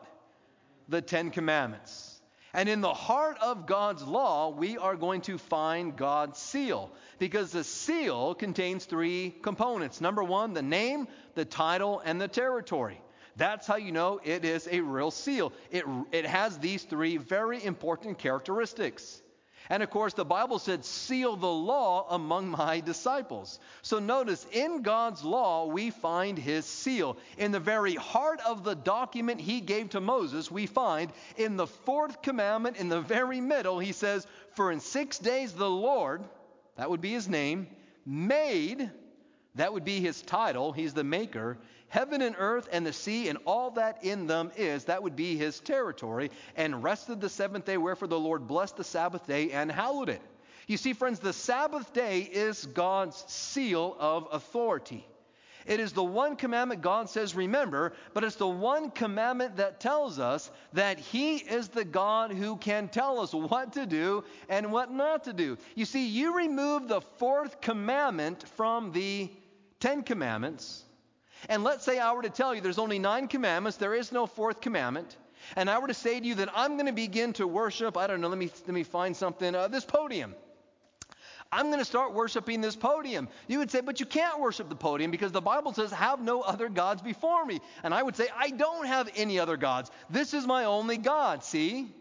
The Ten Commandments. And in the heart of God's law, we are going to find God's seal. Because the seal contains three components. Number one, the name, the title, and the territory. That's how you know it is a real seal. It, it has these three very important characteristics. And of course, the Bible said, seal the law among my disciples. So notice, in God's law, we find his seal. In the very heart of the document he gave to Moses, we find in the fourth commandment, in the very middle, he says, for in six days the Lord, that would be his name, made, that would be his title, he's the maker, heaven and earth and the sea and all that in them is, that would be his territory, and rested the seventh day, wherefore the Lord blessed the Sabbath day and hallowed it. You see, friends, the Sabbath day is God's seal of authority. It is the one commandment God says remember, but it's the one commandment that tells us that he is the God who can tell us what to do and what not to do. You see, you remove the fourth commandment from the Ten Commandments, and let's say I were to tell you there's only nine commandments, there is no fourth commandment, and I were to say to you that I'm going to begin to worship, I don't know, let me let me find something, uh, this podium. I'm going to start worshiping this podium. You would say, but you can't worship the podium because the Bible says, have no other gods before me. And I would say, I don't have any other gods. This is my only God, see?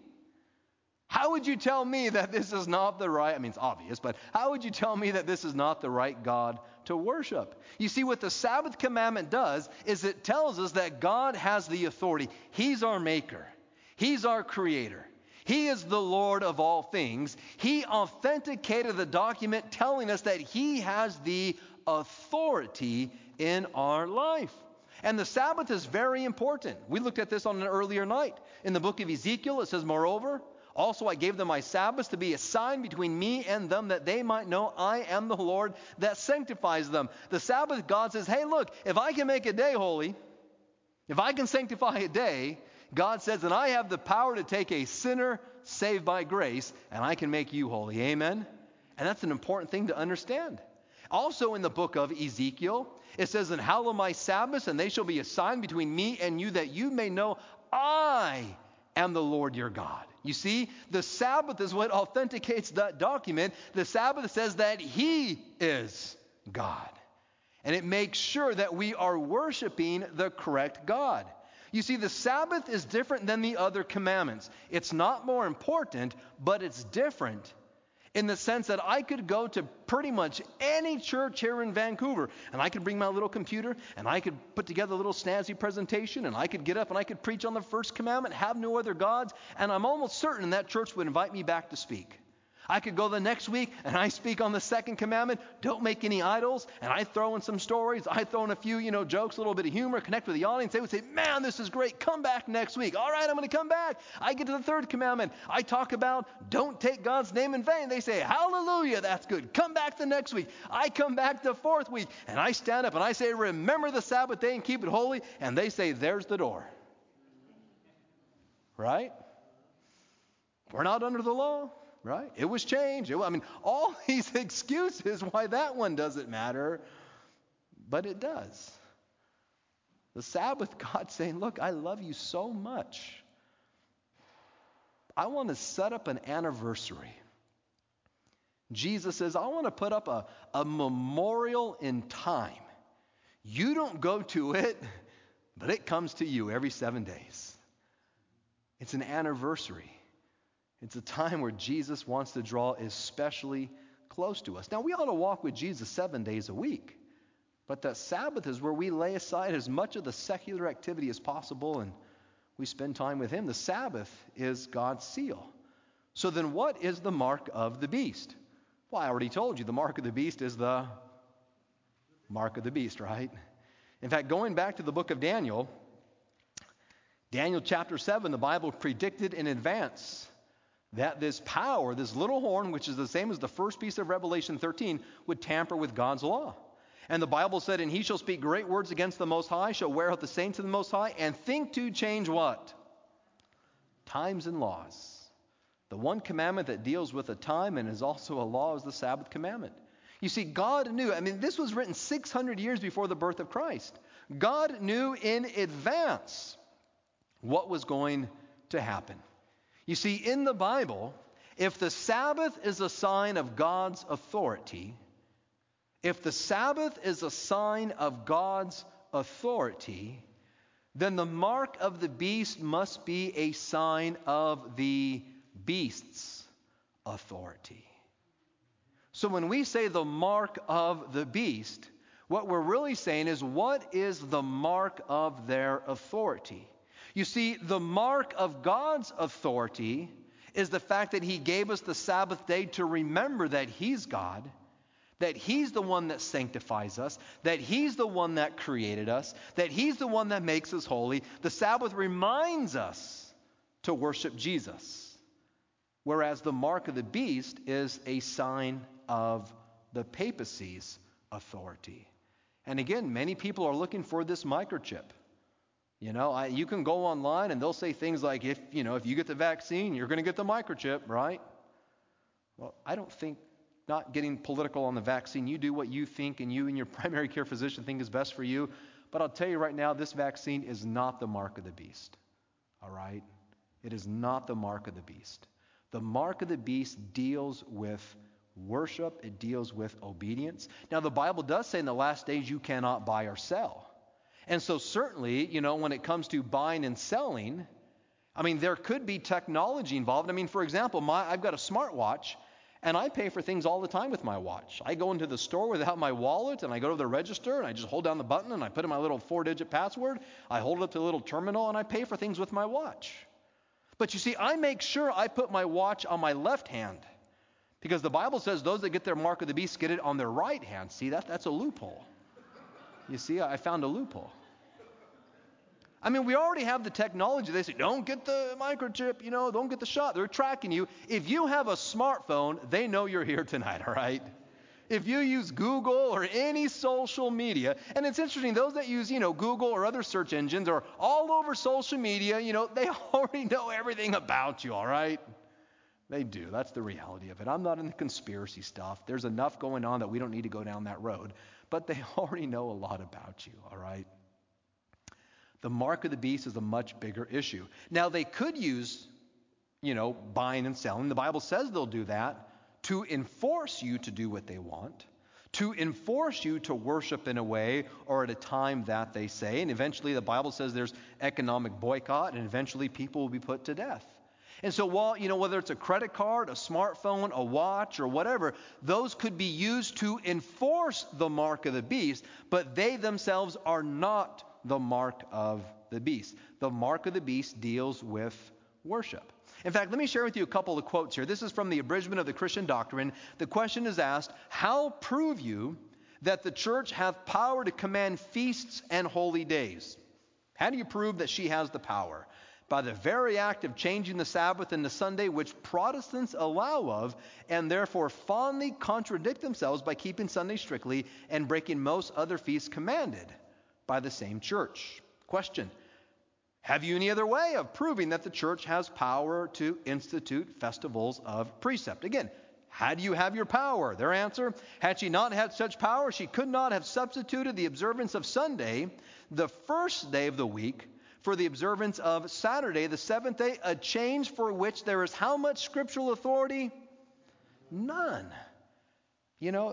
How would you tell me that this is not the right, I mean, it's obvious, but how would you tell me that this is not the right God to worship? You see, what the Sabbath commandment does is it tells us that God has the authority. He's our maker. He's our creator. He is the Lord of all things. He authenticated the document telling us that He has the authority in our life. And the Sabbath is very important. We looked at this on an earlier night. In the book of Ezekiel, it says, moreover, also I gave them my Sabbaths to be a sign between me and them, that they might know I am the Lord that sanctifies them. The Sabbath, God says, hey, look, if I can make a day holy, if I can sanctify a day, God says, and I have the power to take a sinner saved by grace, and I can make you holy. Amen? And that's an important thing to understand. Also in the book of Ezekiel, it says, and hallow my Sabbaths, and they shall be a sign between me and you, that you may know I am the Lord your God. You see, the Sabbath is what authenticates that document. The Sabbath says that He is God. And it makes sure that we are worshiping the correct God. You see, the Sabbath is different than the other commandments. It's not more important, but it's different in the sense that I could go to pretty much any church here in Vancouver, and I could bring my little computer, and I could put together a little snazzy presentation, and I could get up and I could preach on the first commandment, have no other gods, and I'm almost certain that church would invite me back to speak. I could go the next week and I speak on the second commandment, don't make any idols, and I throw in some stories, I throw in a few, you know, jokes, a little bit of humor, connect with the audience. They would say, man, this is great, come back next week. All right, I'm going to come back. I get to the third commandment. I talk about don't take God's name in vain. They say, hallelujah, that's good. Come back the next week. I come back the fourth week and I stand up and I say, remember the Sabbath day and keep it holy. And they say, there's the door. Right? We're not under the law. Right? It was changed. It, I mean, all these excuses why that one doesn't matter, but it does. The Sabbath, God's saying, look, I love you so much. I want to set up an anniversary. Jesus says, I want to put up a, a memorial in time. You don't go to it, but it comes to you every seven days. It's an anniversary. It's a time where Jesus wants to draw especially close to us. Now, we ought to walk with Jesus seven days a week. But that Sabbath is where we lay aside as much of the secular activity as possible and we spend time with Him. The Sabbath is God's seal. So then what is the mark of the beast? Well, I already told you the mark of the beast is the mark of the beast, right? In fact, going back to the book of Daniel, Daniel chapter seven, the Bible predicted in advance that this power, this little horn, which is the same as the first piece of Revelation thirteen, would tamper with God's law. And the Bible said, and he shall speak great words against the Most High, shall wear out the saints of the Most High, and think to change what? Times and laws. The one commandment that deals with a time and is also a law is the Sabbath commandment. You see, God knew, I mean, this was written six hundred years before the birth of Christ. God knew in advance what was going to happen. You see, in the Bible, if the Sabbath is a sign of God's authority, if the Sabbath is a sign of God's authority, then the mark of the beast must be a sign of the beast's authority. So when we say the mark of the beast, what we're really saying is, what is the mark of their authority? You see, the mark of God's authority is the fact that He gave us the Sabbath day to remember that He's God, that He's the one that sanctifies us, that He's the one that created us, that He's the one that makes us holy. The Sabbath reminds us to worship Jesus, whereas the mark of the beast is a sign of the papacy's authority. And again, many people are looking for this microchip. You know, I, you can go online and they'll say things like, if, you know, if you get the vaccine, you're going to get the microchip, right? Well, I don't think, not getting political on the vaccine, you do what you think and you and your primary care physician think is best for you. But I'll tell you right now, this vaccine is not the mark of the beast. All right? It is not the mark of the beast. The mark of the beast deals with worship. It deals with obedience. Now, the Bible does say in the last days you cannot buy or sell. And so certainly, you know, when it comes to buying and selling, I mean, there could be technology involved. I mean, for example, my, I've got a smartwatch, and I pay for things all the time with my watch. I go into the store without my wallet, and I go to the register, and I just hold down the button, and I put in my little four-digit password. I hold it up to the little terminal, and I pay for things with my watch. But you see, I make sure I put my watch on my left hand, because the Bible says those that get their mark of the beast get it on their right hand. See, that, that's a loophole. You see, I found a loophole. I mean, we already have the technology. They say, don't get the microchip, you know, don't get the shot. They're tracking you. If you have a smartphone, they know you're here tonight, all right? If you use Google or any social media, and it's interesting, those that use, you know, Google or other search engines are all over social media, you know, they already know everything about you, all right? They do. That's the reality of it. I'm not in the conspiracy stuff. There's enough going on that we don't need to go down that road. But they already know a lot about you, all right? The mark of the beast is a much bigger issue. Now, they could use, you know, buying and selling. The Bible says they'll do that to enforce you to do what they want, to enforce you to worship in a way or at a time that they say. And eventually, the Bible says there's economic boycott, and eventually people will be put to death. And so, while, you know, whether it's a credit card, a smartphone, a watch, or whatever, those could be used to enforce the mark of the beast, but they themselves are not the mark of the beast. The mark of the beast deals with worship. In fact, let me share with you a couple of quotes here. This is from the Abridgment of the Christian Doctrine. The question is asked, how prove you that the church hath power to command feasts and holy days? How do you prove that she has the power? By the very act of changing the Sabbath into Sunday, which Protestants allow of, and therefore fondly contradict themselves by keeping Sunday strictly and breaking most other feasts commanded by the same church. Question: have you any other way of proving that the church has power to institute festivals of precept? Again, how do you have your power? Their answer: had she not had such power, she could not have substituted the observance of Sunday, the first day of the week, for the observance of Saturday, the seventh day, a change for which there is how much scriptural authority? None. You know,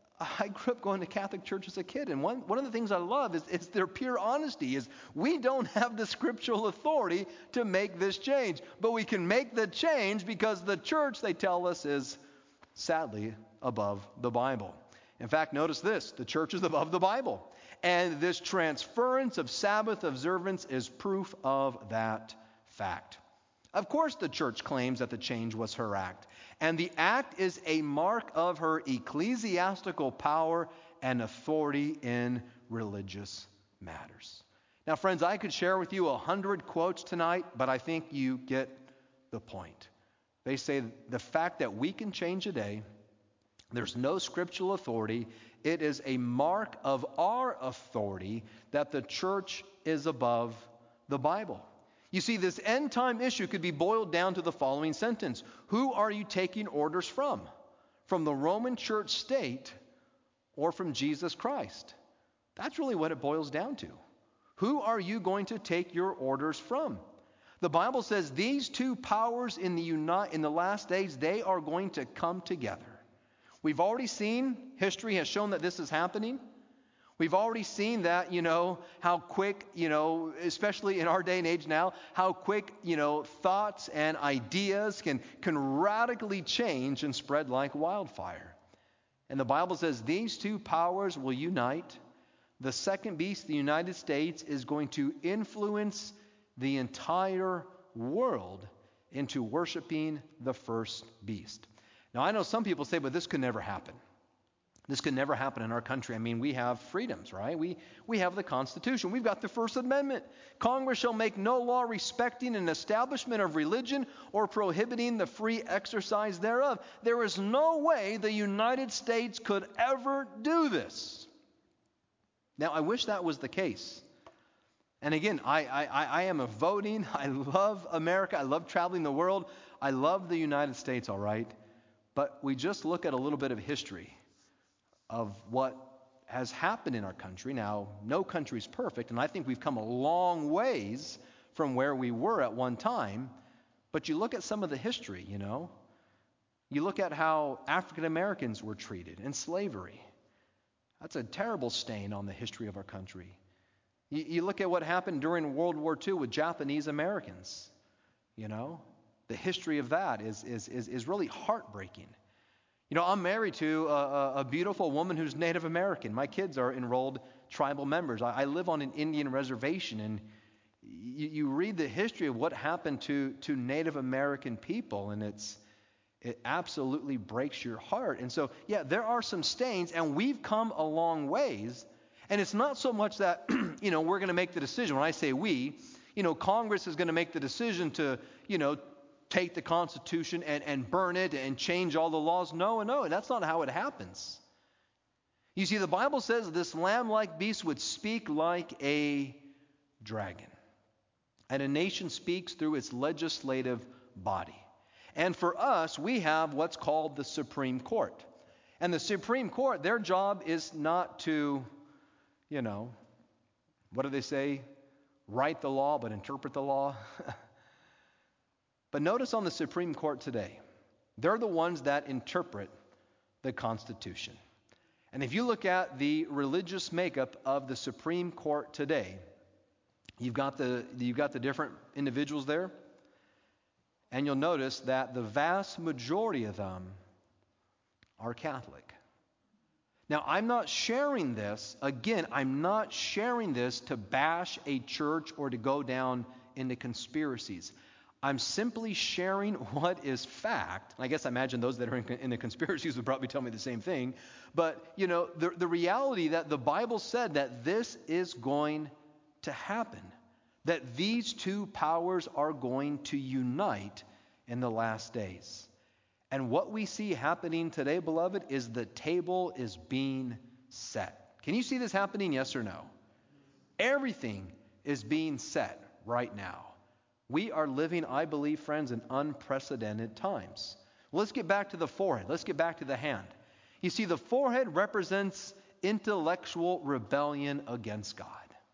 I grew up going to Catholic church as a kid, and one, one of the things I love is, is their pure honesty, is we don't have the scriptural authority to make this change, but we can make the change because the church, they tell us, is sadly above the Bible. In fact, notice this, the church is above the Bible, and this transference of Sabbath observance is proof of that fact. Of course, the church claims that the change was her act, and the act is a mark of her ecclesiastical power and authority in religious matters. Now, friends, I could share with you a hundred quotes tonight, but I think you get the point. They say the fact that we can change a day, there's no scriptural authority, it is a mark of our authority that the church is above the Bible. You see, this end time issue could be boiled down to the following sentence: who are you taking orders from? From the Roman church state or from Jesus Christ? That's really what it boils down to. Who are you going to take your orders from? The Bible says these two powers in the uni- in the last days, they are going to come together. We've already seen, history has shown that this is happening. We've already seen that, you know, how quick, you know, especially in our day and age now, how quick, you know, thoughts and ideas can, can radically change and spread like wildfire. And the Bible says these two powers will unite. The second beast, the United States, is going to influence the entire world into worshiping the first beast. Now, I know some people say, but this could never happen. This could never happen in our country. I mean, we have freedoms, right? We we have the Constitution. We've got the First Amendment. Congress shall make no law respecting an establishment of religion or prohibiting the free exercise thereof. There is no way the United States could ever do this. Now, I wish that was the case. And again, I, I, I am a voting. I love America. I love traveling the world. I love the United States, all right? But we just look at a little bit of history of what has happened in our country. Now, no country is perfect, and I think we've come a long ways from where we were at one time. But you look at some of the history, you know. You look at how African Americans were treated in slavery. That's a terrible stain on the history of our country. You, you look at what happened during World War Two with Japanese Americans. You know, the history of that is, is, is, is really heartbreaking. You know, I'm married to a, a beautiful woman who's Native American. My kids are enrolled tribal members. I, I live on an Indian reservation, and you, you read the history of what happened to, to Native American people, and it's it absolutely breaks your heart. And so, yeah, there are some stains, and we've come a long ways. And it's not so much that, you know, we're going to make the decision. When I say we, you know, Congress is going to make the decision to, you know, take the Constitution and, and burn it and change all the laws. No, no, that's not how it happens. You see, the Bible says this lamb-like beast would speak like a dragon. And a nation speaks through its legislative body. And for us, we have what's called the Supreme Court. And the Supreme Court, their job is not to, you know, what do they say? Write the law, but interpret the law. But notice on the Supreme Court today, they're the ones that interpret the Constitution. And if you look at the religious makeup of the Supreme Court today, you've got the you've got the different individuals there, and you'll notice that the vast majority of them are Catholic. Now, I'm not sharing this, again, I'm not sharing this to bash a church or to go down into conspiracies. I'm simply sharing what is fact. I guess I imagine those that are in, in the conspiracies would probably tell me the same thing. But, you know, the, the reality that the Bible said that this is going to happen. That these two powers are going to unite in the last days. And what we see happening today, beloved, is the table is being set. Can you see this happening, yes or no? Everything is being set right now. We are living, I believe, friends, in unprecedented times. Well, let's get back to the forehead. Let's get back to the hand. You see, the forehead represents intellectual rebellion against God.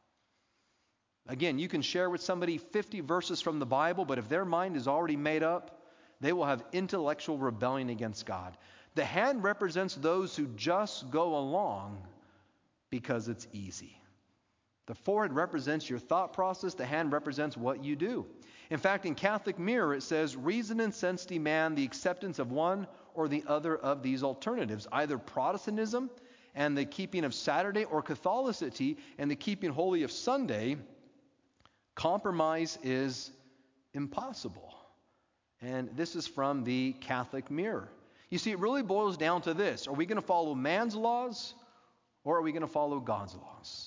Again, you can share with somebody fifty verses from the Bible, but if their mind is already made up, they will have intellectual rebellion against God. The hand represents those who just go along because it's easy. The forehead represents your thought process. The hand represents what you do. In fact, in Catholic Mirror, it says, reason and sense demand the acceptance of one or the other of these alternatives, either Protestantism and the keeping of Saturday, or Catholicity and the keeping holy of Sunday. Compromise is impossible. And this is from the Catholic Mirror. You see, it really boils down to this. Are we going to follow man's laws, or are we going to follow God's laws?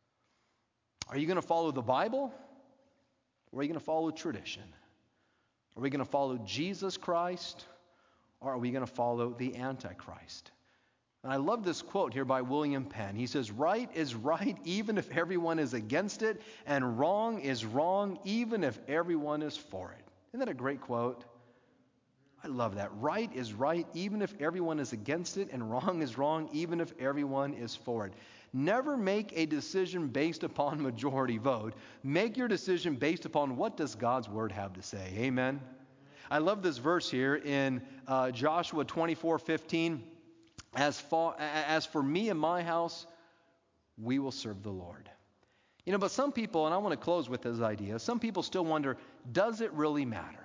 Are you going to follow the Bible, or are you going to follow tradition? Are we going to follow Jesus Christ, or are we going to follow the Antichrist? And I love this quote here by William Penn. He says, right is right even if everyone is against it, and wrong is wrong even if everyone is for it. Isn't that a great quote? I love that. Right is right even if everyone is against it, and wrong is wrong even if everyone is for it. Never make a decision based upon majority vote. Make your decision based upon what does God's word have to say. Amen. I love this verse here in uh, Joshua twenty-four fifteen. As far as for me and my house, we will serve the Lord. You know, but some people, and I want to close with this idea, some people still wonder, does it really matter?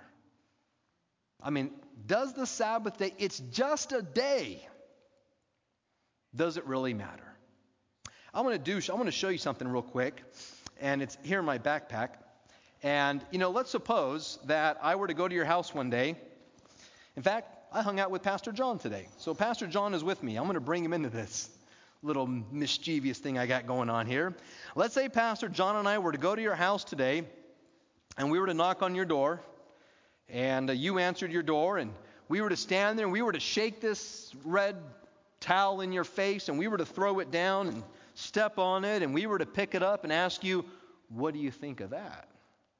I mean, does the Sabbath day, it's just a day, does it really matter? I want to do, I want to show you something real quick, and it's here in my backpack. And, you know, let's suppose that I were to go to your house one day. In fact, I hung out with Pastor John today. So Pastor John is with me. I'm going to bring him into this little mischievous thing I got going on here. Let's say Pastor John and I were to go to your house today, and we were to knock on your door, and uh, you answered your door, and we were to stand there, and we were to shake this red towel in your face, and we were to throw it down and step on it, and we were to pick it up and ask you, what do you think of that?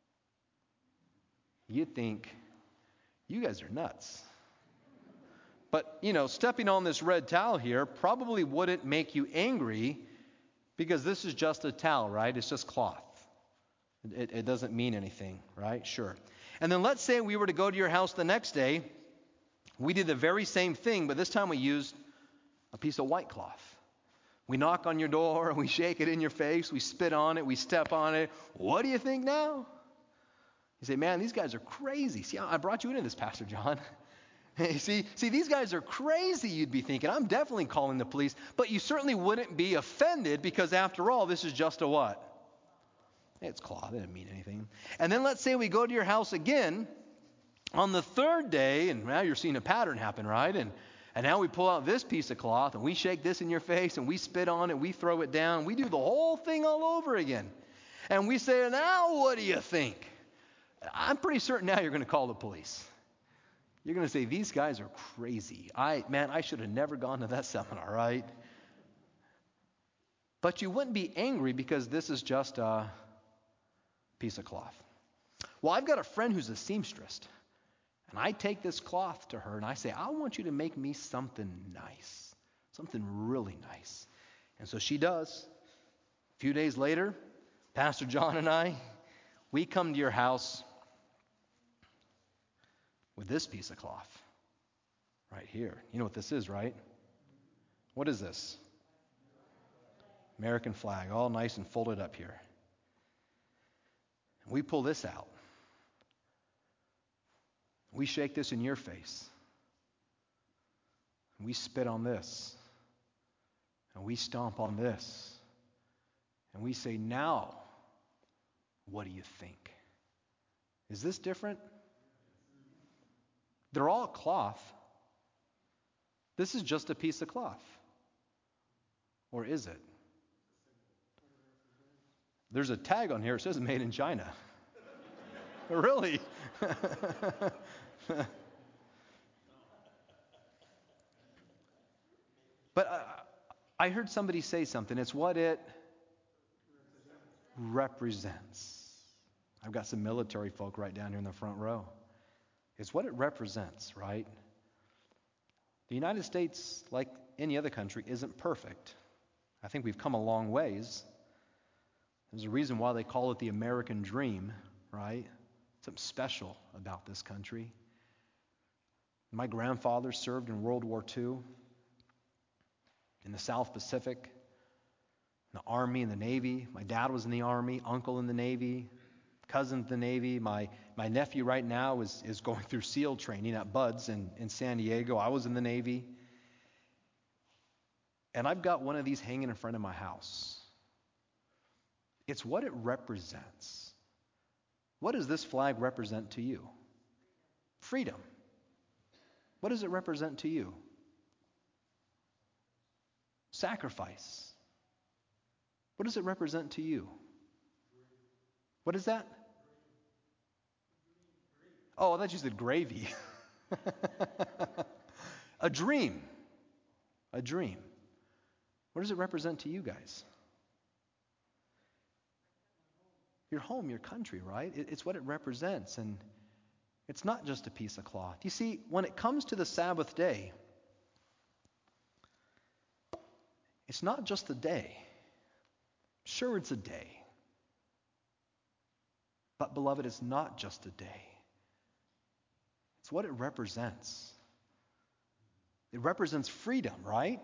You'd think, you guys are nuts. But, you know, stepping on this red towel here probably wouldn't make you angry, because this is just a towel, right? It's just cloth. It, it doesn't mean anything, right? Sure. And then let's say we were to go to your house the next day. We did the very same thing, but this time we used a piece of white cloth. We knock on your door, we shake it in your face, we spit on it, we step on it. What do you think now? You say, man, these guys are crazy. See, I brought you into this, Pastor John. see, see, these guys are crazy, you'd be thinking. I'm definitely calling the police. But you certainly wouldn't be offended because, after all, this is just a what? It's cloth. It didn't mean anything. And then let's say we go to your house again on the third day, and now you're seeing a pattern happen, right? And And now we pull out this piece of cloth, and we shake this in your face, and we spit on it, we throw it down, we do the whole thing all over again. And we say, now what do you think? I'm pretty certain now you're going to call the police. You're going to say, these guys are crazy. I, man, I should have never gone to that seminar, right? But you wouldn't be angry because this is just a piece of cloth. Well, I've got a friend who's a seamstress. And I take this cloth to her and I say, I want you to make me something nice, something really nice. And so she does. A few days later, Pastor John and I, we come to your house with this piece of cloth right here. You know what this is, right? What is this? American flag, all nice and folded up here. We pull this out. We shake this in your face. We spit on this. And we stomp on this. And we say, now, what do you think? Is this different? They're all cloth. This is just a piece of cloth. Or is it? There's a tag on here. It says made in China. Really? But uh, I heard somebody say something. It's what it represents. I've got some military folk right down here in the front row. It's what it represents, right? The United States, like any other country, isn't perfect. I think we've come a long ways. There's a reason why they call it the American dream, right? Something special about this country. My grandfather served in World War Two in the South Pacific, in the Army and the Navy. My dad was in the Army, uncle in the Navy, cousin in the Navy. My my nephew right now is, is going through SEAL training at Buds in, in San Diego. I was in the Navy. And I've got one of these hanging in front of my house. It's what it represents. What does this flag represent to you? Freedom. What does it represent to you? Sacrifice. What does it represent to you? What is that? Oh, I thought you said gravy. A dream. A dream. What does it represent to you guys? Your home, your country, right? It's what it represents. And it's not just a piece of cloth. You see, when it comes to the Sabbath day, it's not just a day. Sure, it's a day. But, beloved, it's not just a day. It's what it represents. It represents freedom, right?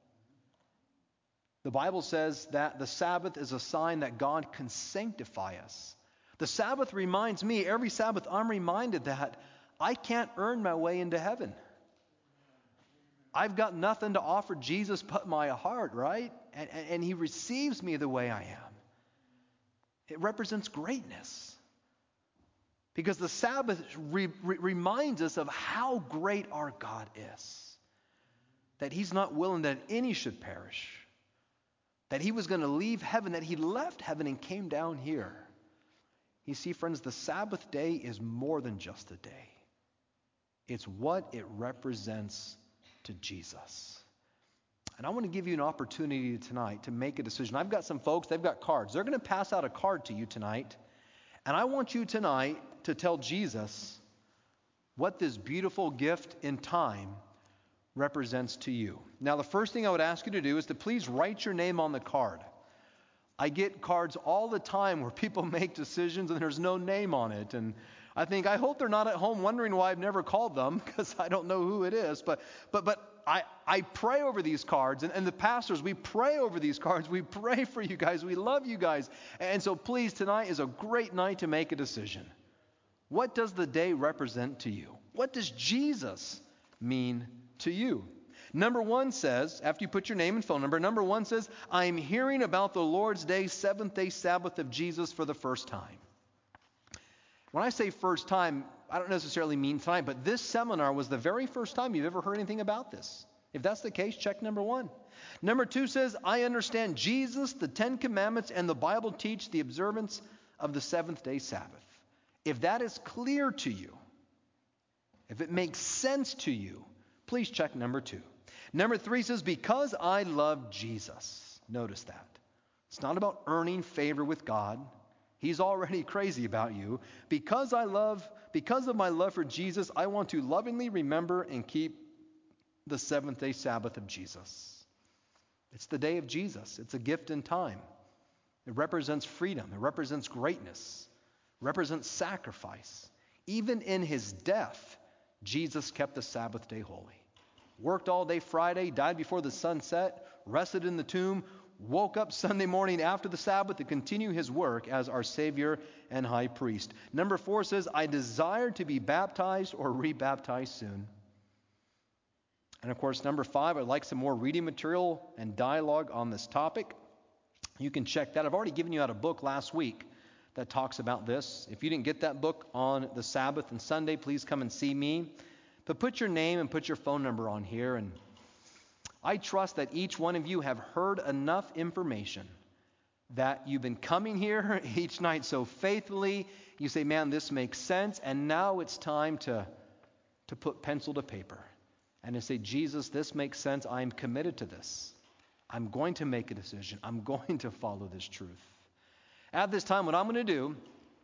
The Bible says that the Sabbath is a sign that God can sanctify us. The Sabbath reminds me, every Sabbath I'm reminded that I can't earn my way into heaven. I've got nothing to offer Jesus but my heart, right? And, and, and He receives me the way I am. It represents greatness. Because the Sabbath re- re- reminds us of how great our God is. That He's not willing that any should perish. That He was going to leave heaven, that He left heaven and came down here. You see, friends, the Sabbath day is more than just a day. It's what it represents to Jesus. And I want to give you an opportunity tonight to make a decision. I've got some folks, they've got cards. They're going to pass out a card to you tonight. And I want you tonight to tell Jesus what this beautiful gift in time represents to you. Now, the first thing I would ask you to do is to please write your name on the card. I get cards all the time where people make decisions and there's no name on it. And I think, I hope they're not at home wondering why I've never called them, because I don't know who it is. But but but I, I pray over these cards, and, and the pastors, we pray over these cards. We pray for you guys. We love you guys. And so please, tonight is a great night to make a decision. What does the day represent to you? What does Jesus mean to you? Number one says, after you put your name and phone number, number one says, I'm hearing about the Lord's Day, seventh day Sabbath of Jesus for the first time. When I say first time, I don't necessarily mean tonight, but this seminar was the very first time you've ever heard anything about this. If that's the case, check number one. Number two says, I understand Jesus, the Ten Commandments, and the Bible teach the observance of the seventh day Sabbath. If that is clear to you, if it makes sense to you, please check number two. Number three says, because I love Jesus. Notice that. It's not about earning favor with God. He's already crazy about you. Because I love, because of my love for Jesus, I want to lovingly remember and keep the seventh day Sabbath of Jesus. It's the day of Jesus. It's a gift in time. It represents freedom. It represents greatness. It represents sacrifice. Even in his death, Jesus kept the Sabbath day holy. Worked all day Friday, died before the sun set, rested in the tomb, woke up Sunday morning after the Sabbath to continue his work as our Savior and High Priest. Number four says, I desire to be baptized or rebaptized soon. And of course, number five, I'd like some more reading material and dialogue on this topic. You can check that. I've already given you out a book last week that talks about this. If you didn't get that book on the Sabbath and Sunday, please come and see me. But put your name and put your phone number on here, and I trust that each one of you have heard enough information that you've been coming here each night so faithfully. You say, man, this makes sense. And now it's time to, to put pencil to paper and to say, Jesus, this makes sense. I'm committed to this. I'm going to make a decision. I'm going to follow this truth. At this time, what I'm going to do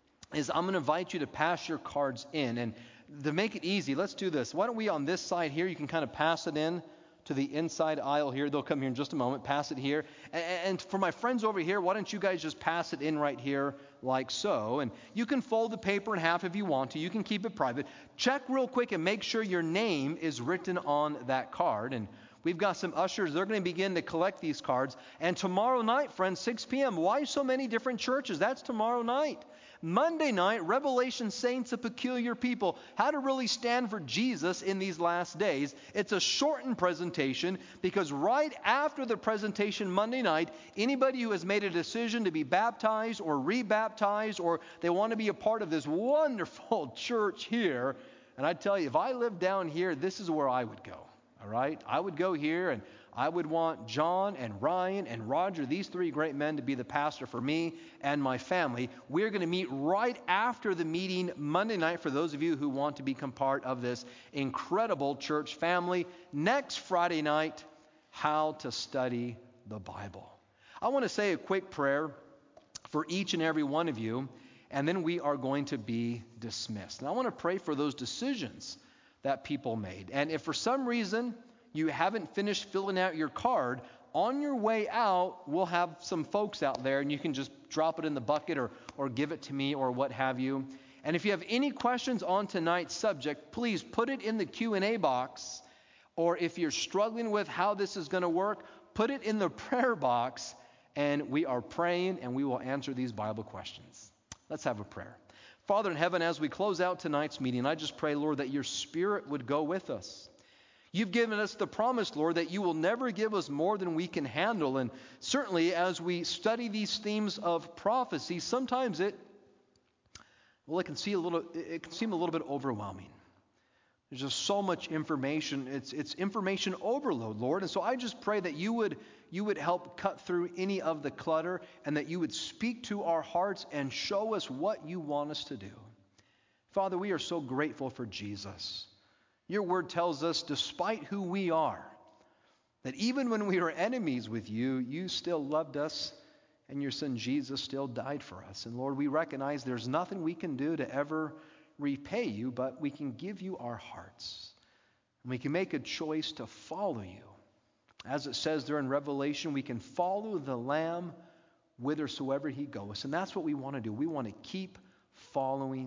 is I'm going to invite you to pass your cards in. And to make it easy, let's do this. Why don't we on this side here, you can kind of pass it in to the inside aisle here. They'll come here in just a moment. Pass it here. And, and for my friends over here, why don't you guys just pass it in right here like so. And you can fold the paper in half if you want to. You can keep it private. Check real quick and make sure your name is written on that card. And we've got some ushers. They're going to begin to collect these cards. And tomorrow night, friends, six p.m. Why so many different churches? That's tomorrow night. Monday night, Revelation Saints, a Peculiar People. How to really stand for Jesus in these last days. It's a shortened presentation because right after the presentation Monday night, anybody who has made a decision to be baptized or rebaptized or they want to be a part of this wonderful church here, and I tell you, if I lived down here, this is where I would go. All right? I would go here and I would want John and Ryan and Roger, these three great men, to be the pastor for me and my family. We're going to meet right after the meeting Monday night for those of you who want to become part of this incredible church family. Next Friday night, how to study the Bible. I want to say a quick prayer for each and every one of you, and then we are going to be dismissed. And I want to pray for those decisions that people made. And if for some reason you haven't finished filling out your card, on your way out, we'll have some folks out there, and you can just drop it in the bucket or, or give it to me or what have you. And if you have any questions on tonight's subject, please put it in the Q and A box. Or if you're struggling with how this is going to work, put it in the prayer box, and we are praying, and we will answer these Bible questions. Let's have a prayer. Father in heaven, as we close out tonight's meeting, I just pray, Lord, that your Spirit would go with us. You've given us the promise, Lord, that you will never give us more than we can handle. And certainly as we study these themes of prophecy, sometimes it, well, it can see a little, it can seem a little bit overwhelming. There's just so much information. It's, it's information overload, Lord. And so I just pray that you would, you would help cut through any of the clutter and that you would speak to our hearts and show us what you want us to do. Father, we are so grateful for Jesus. Your word tells us, despite who we are, that even when we were enemies with you, you still loved us, and your son Jesus still died for us. And Lord, we recognize there's nothing we can do to ever repay you, but we can give you our hearts. And we can make a choice to follow you. As it says there in Revelation, we can follow the Lamb whithersoever he goes. And that's what we want to do. We want to keep following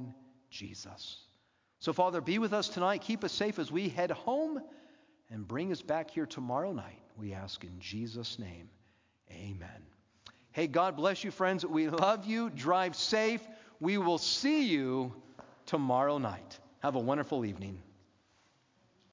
Jesus. So, Father, be with us tonight. Keep us safe as we head home, and bring us back here tomorrow night. We ask in Jesus' name. Amen. Hey, God bless you, friends. We love you. Drive safe. We will see you tomorrow night. Have a wonderful evening.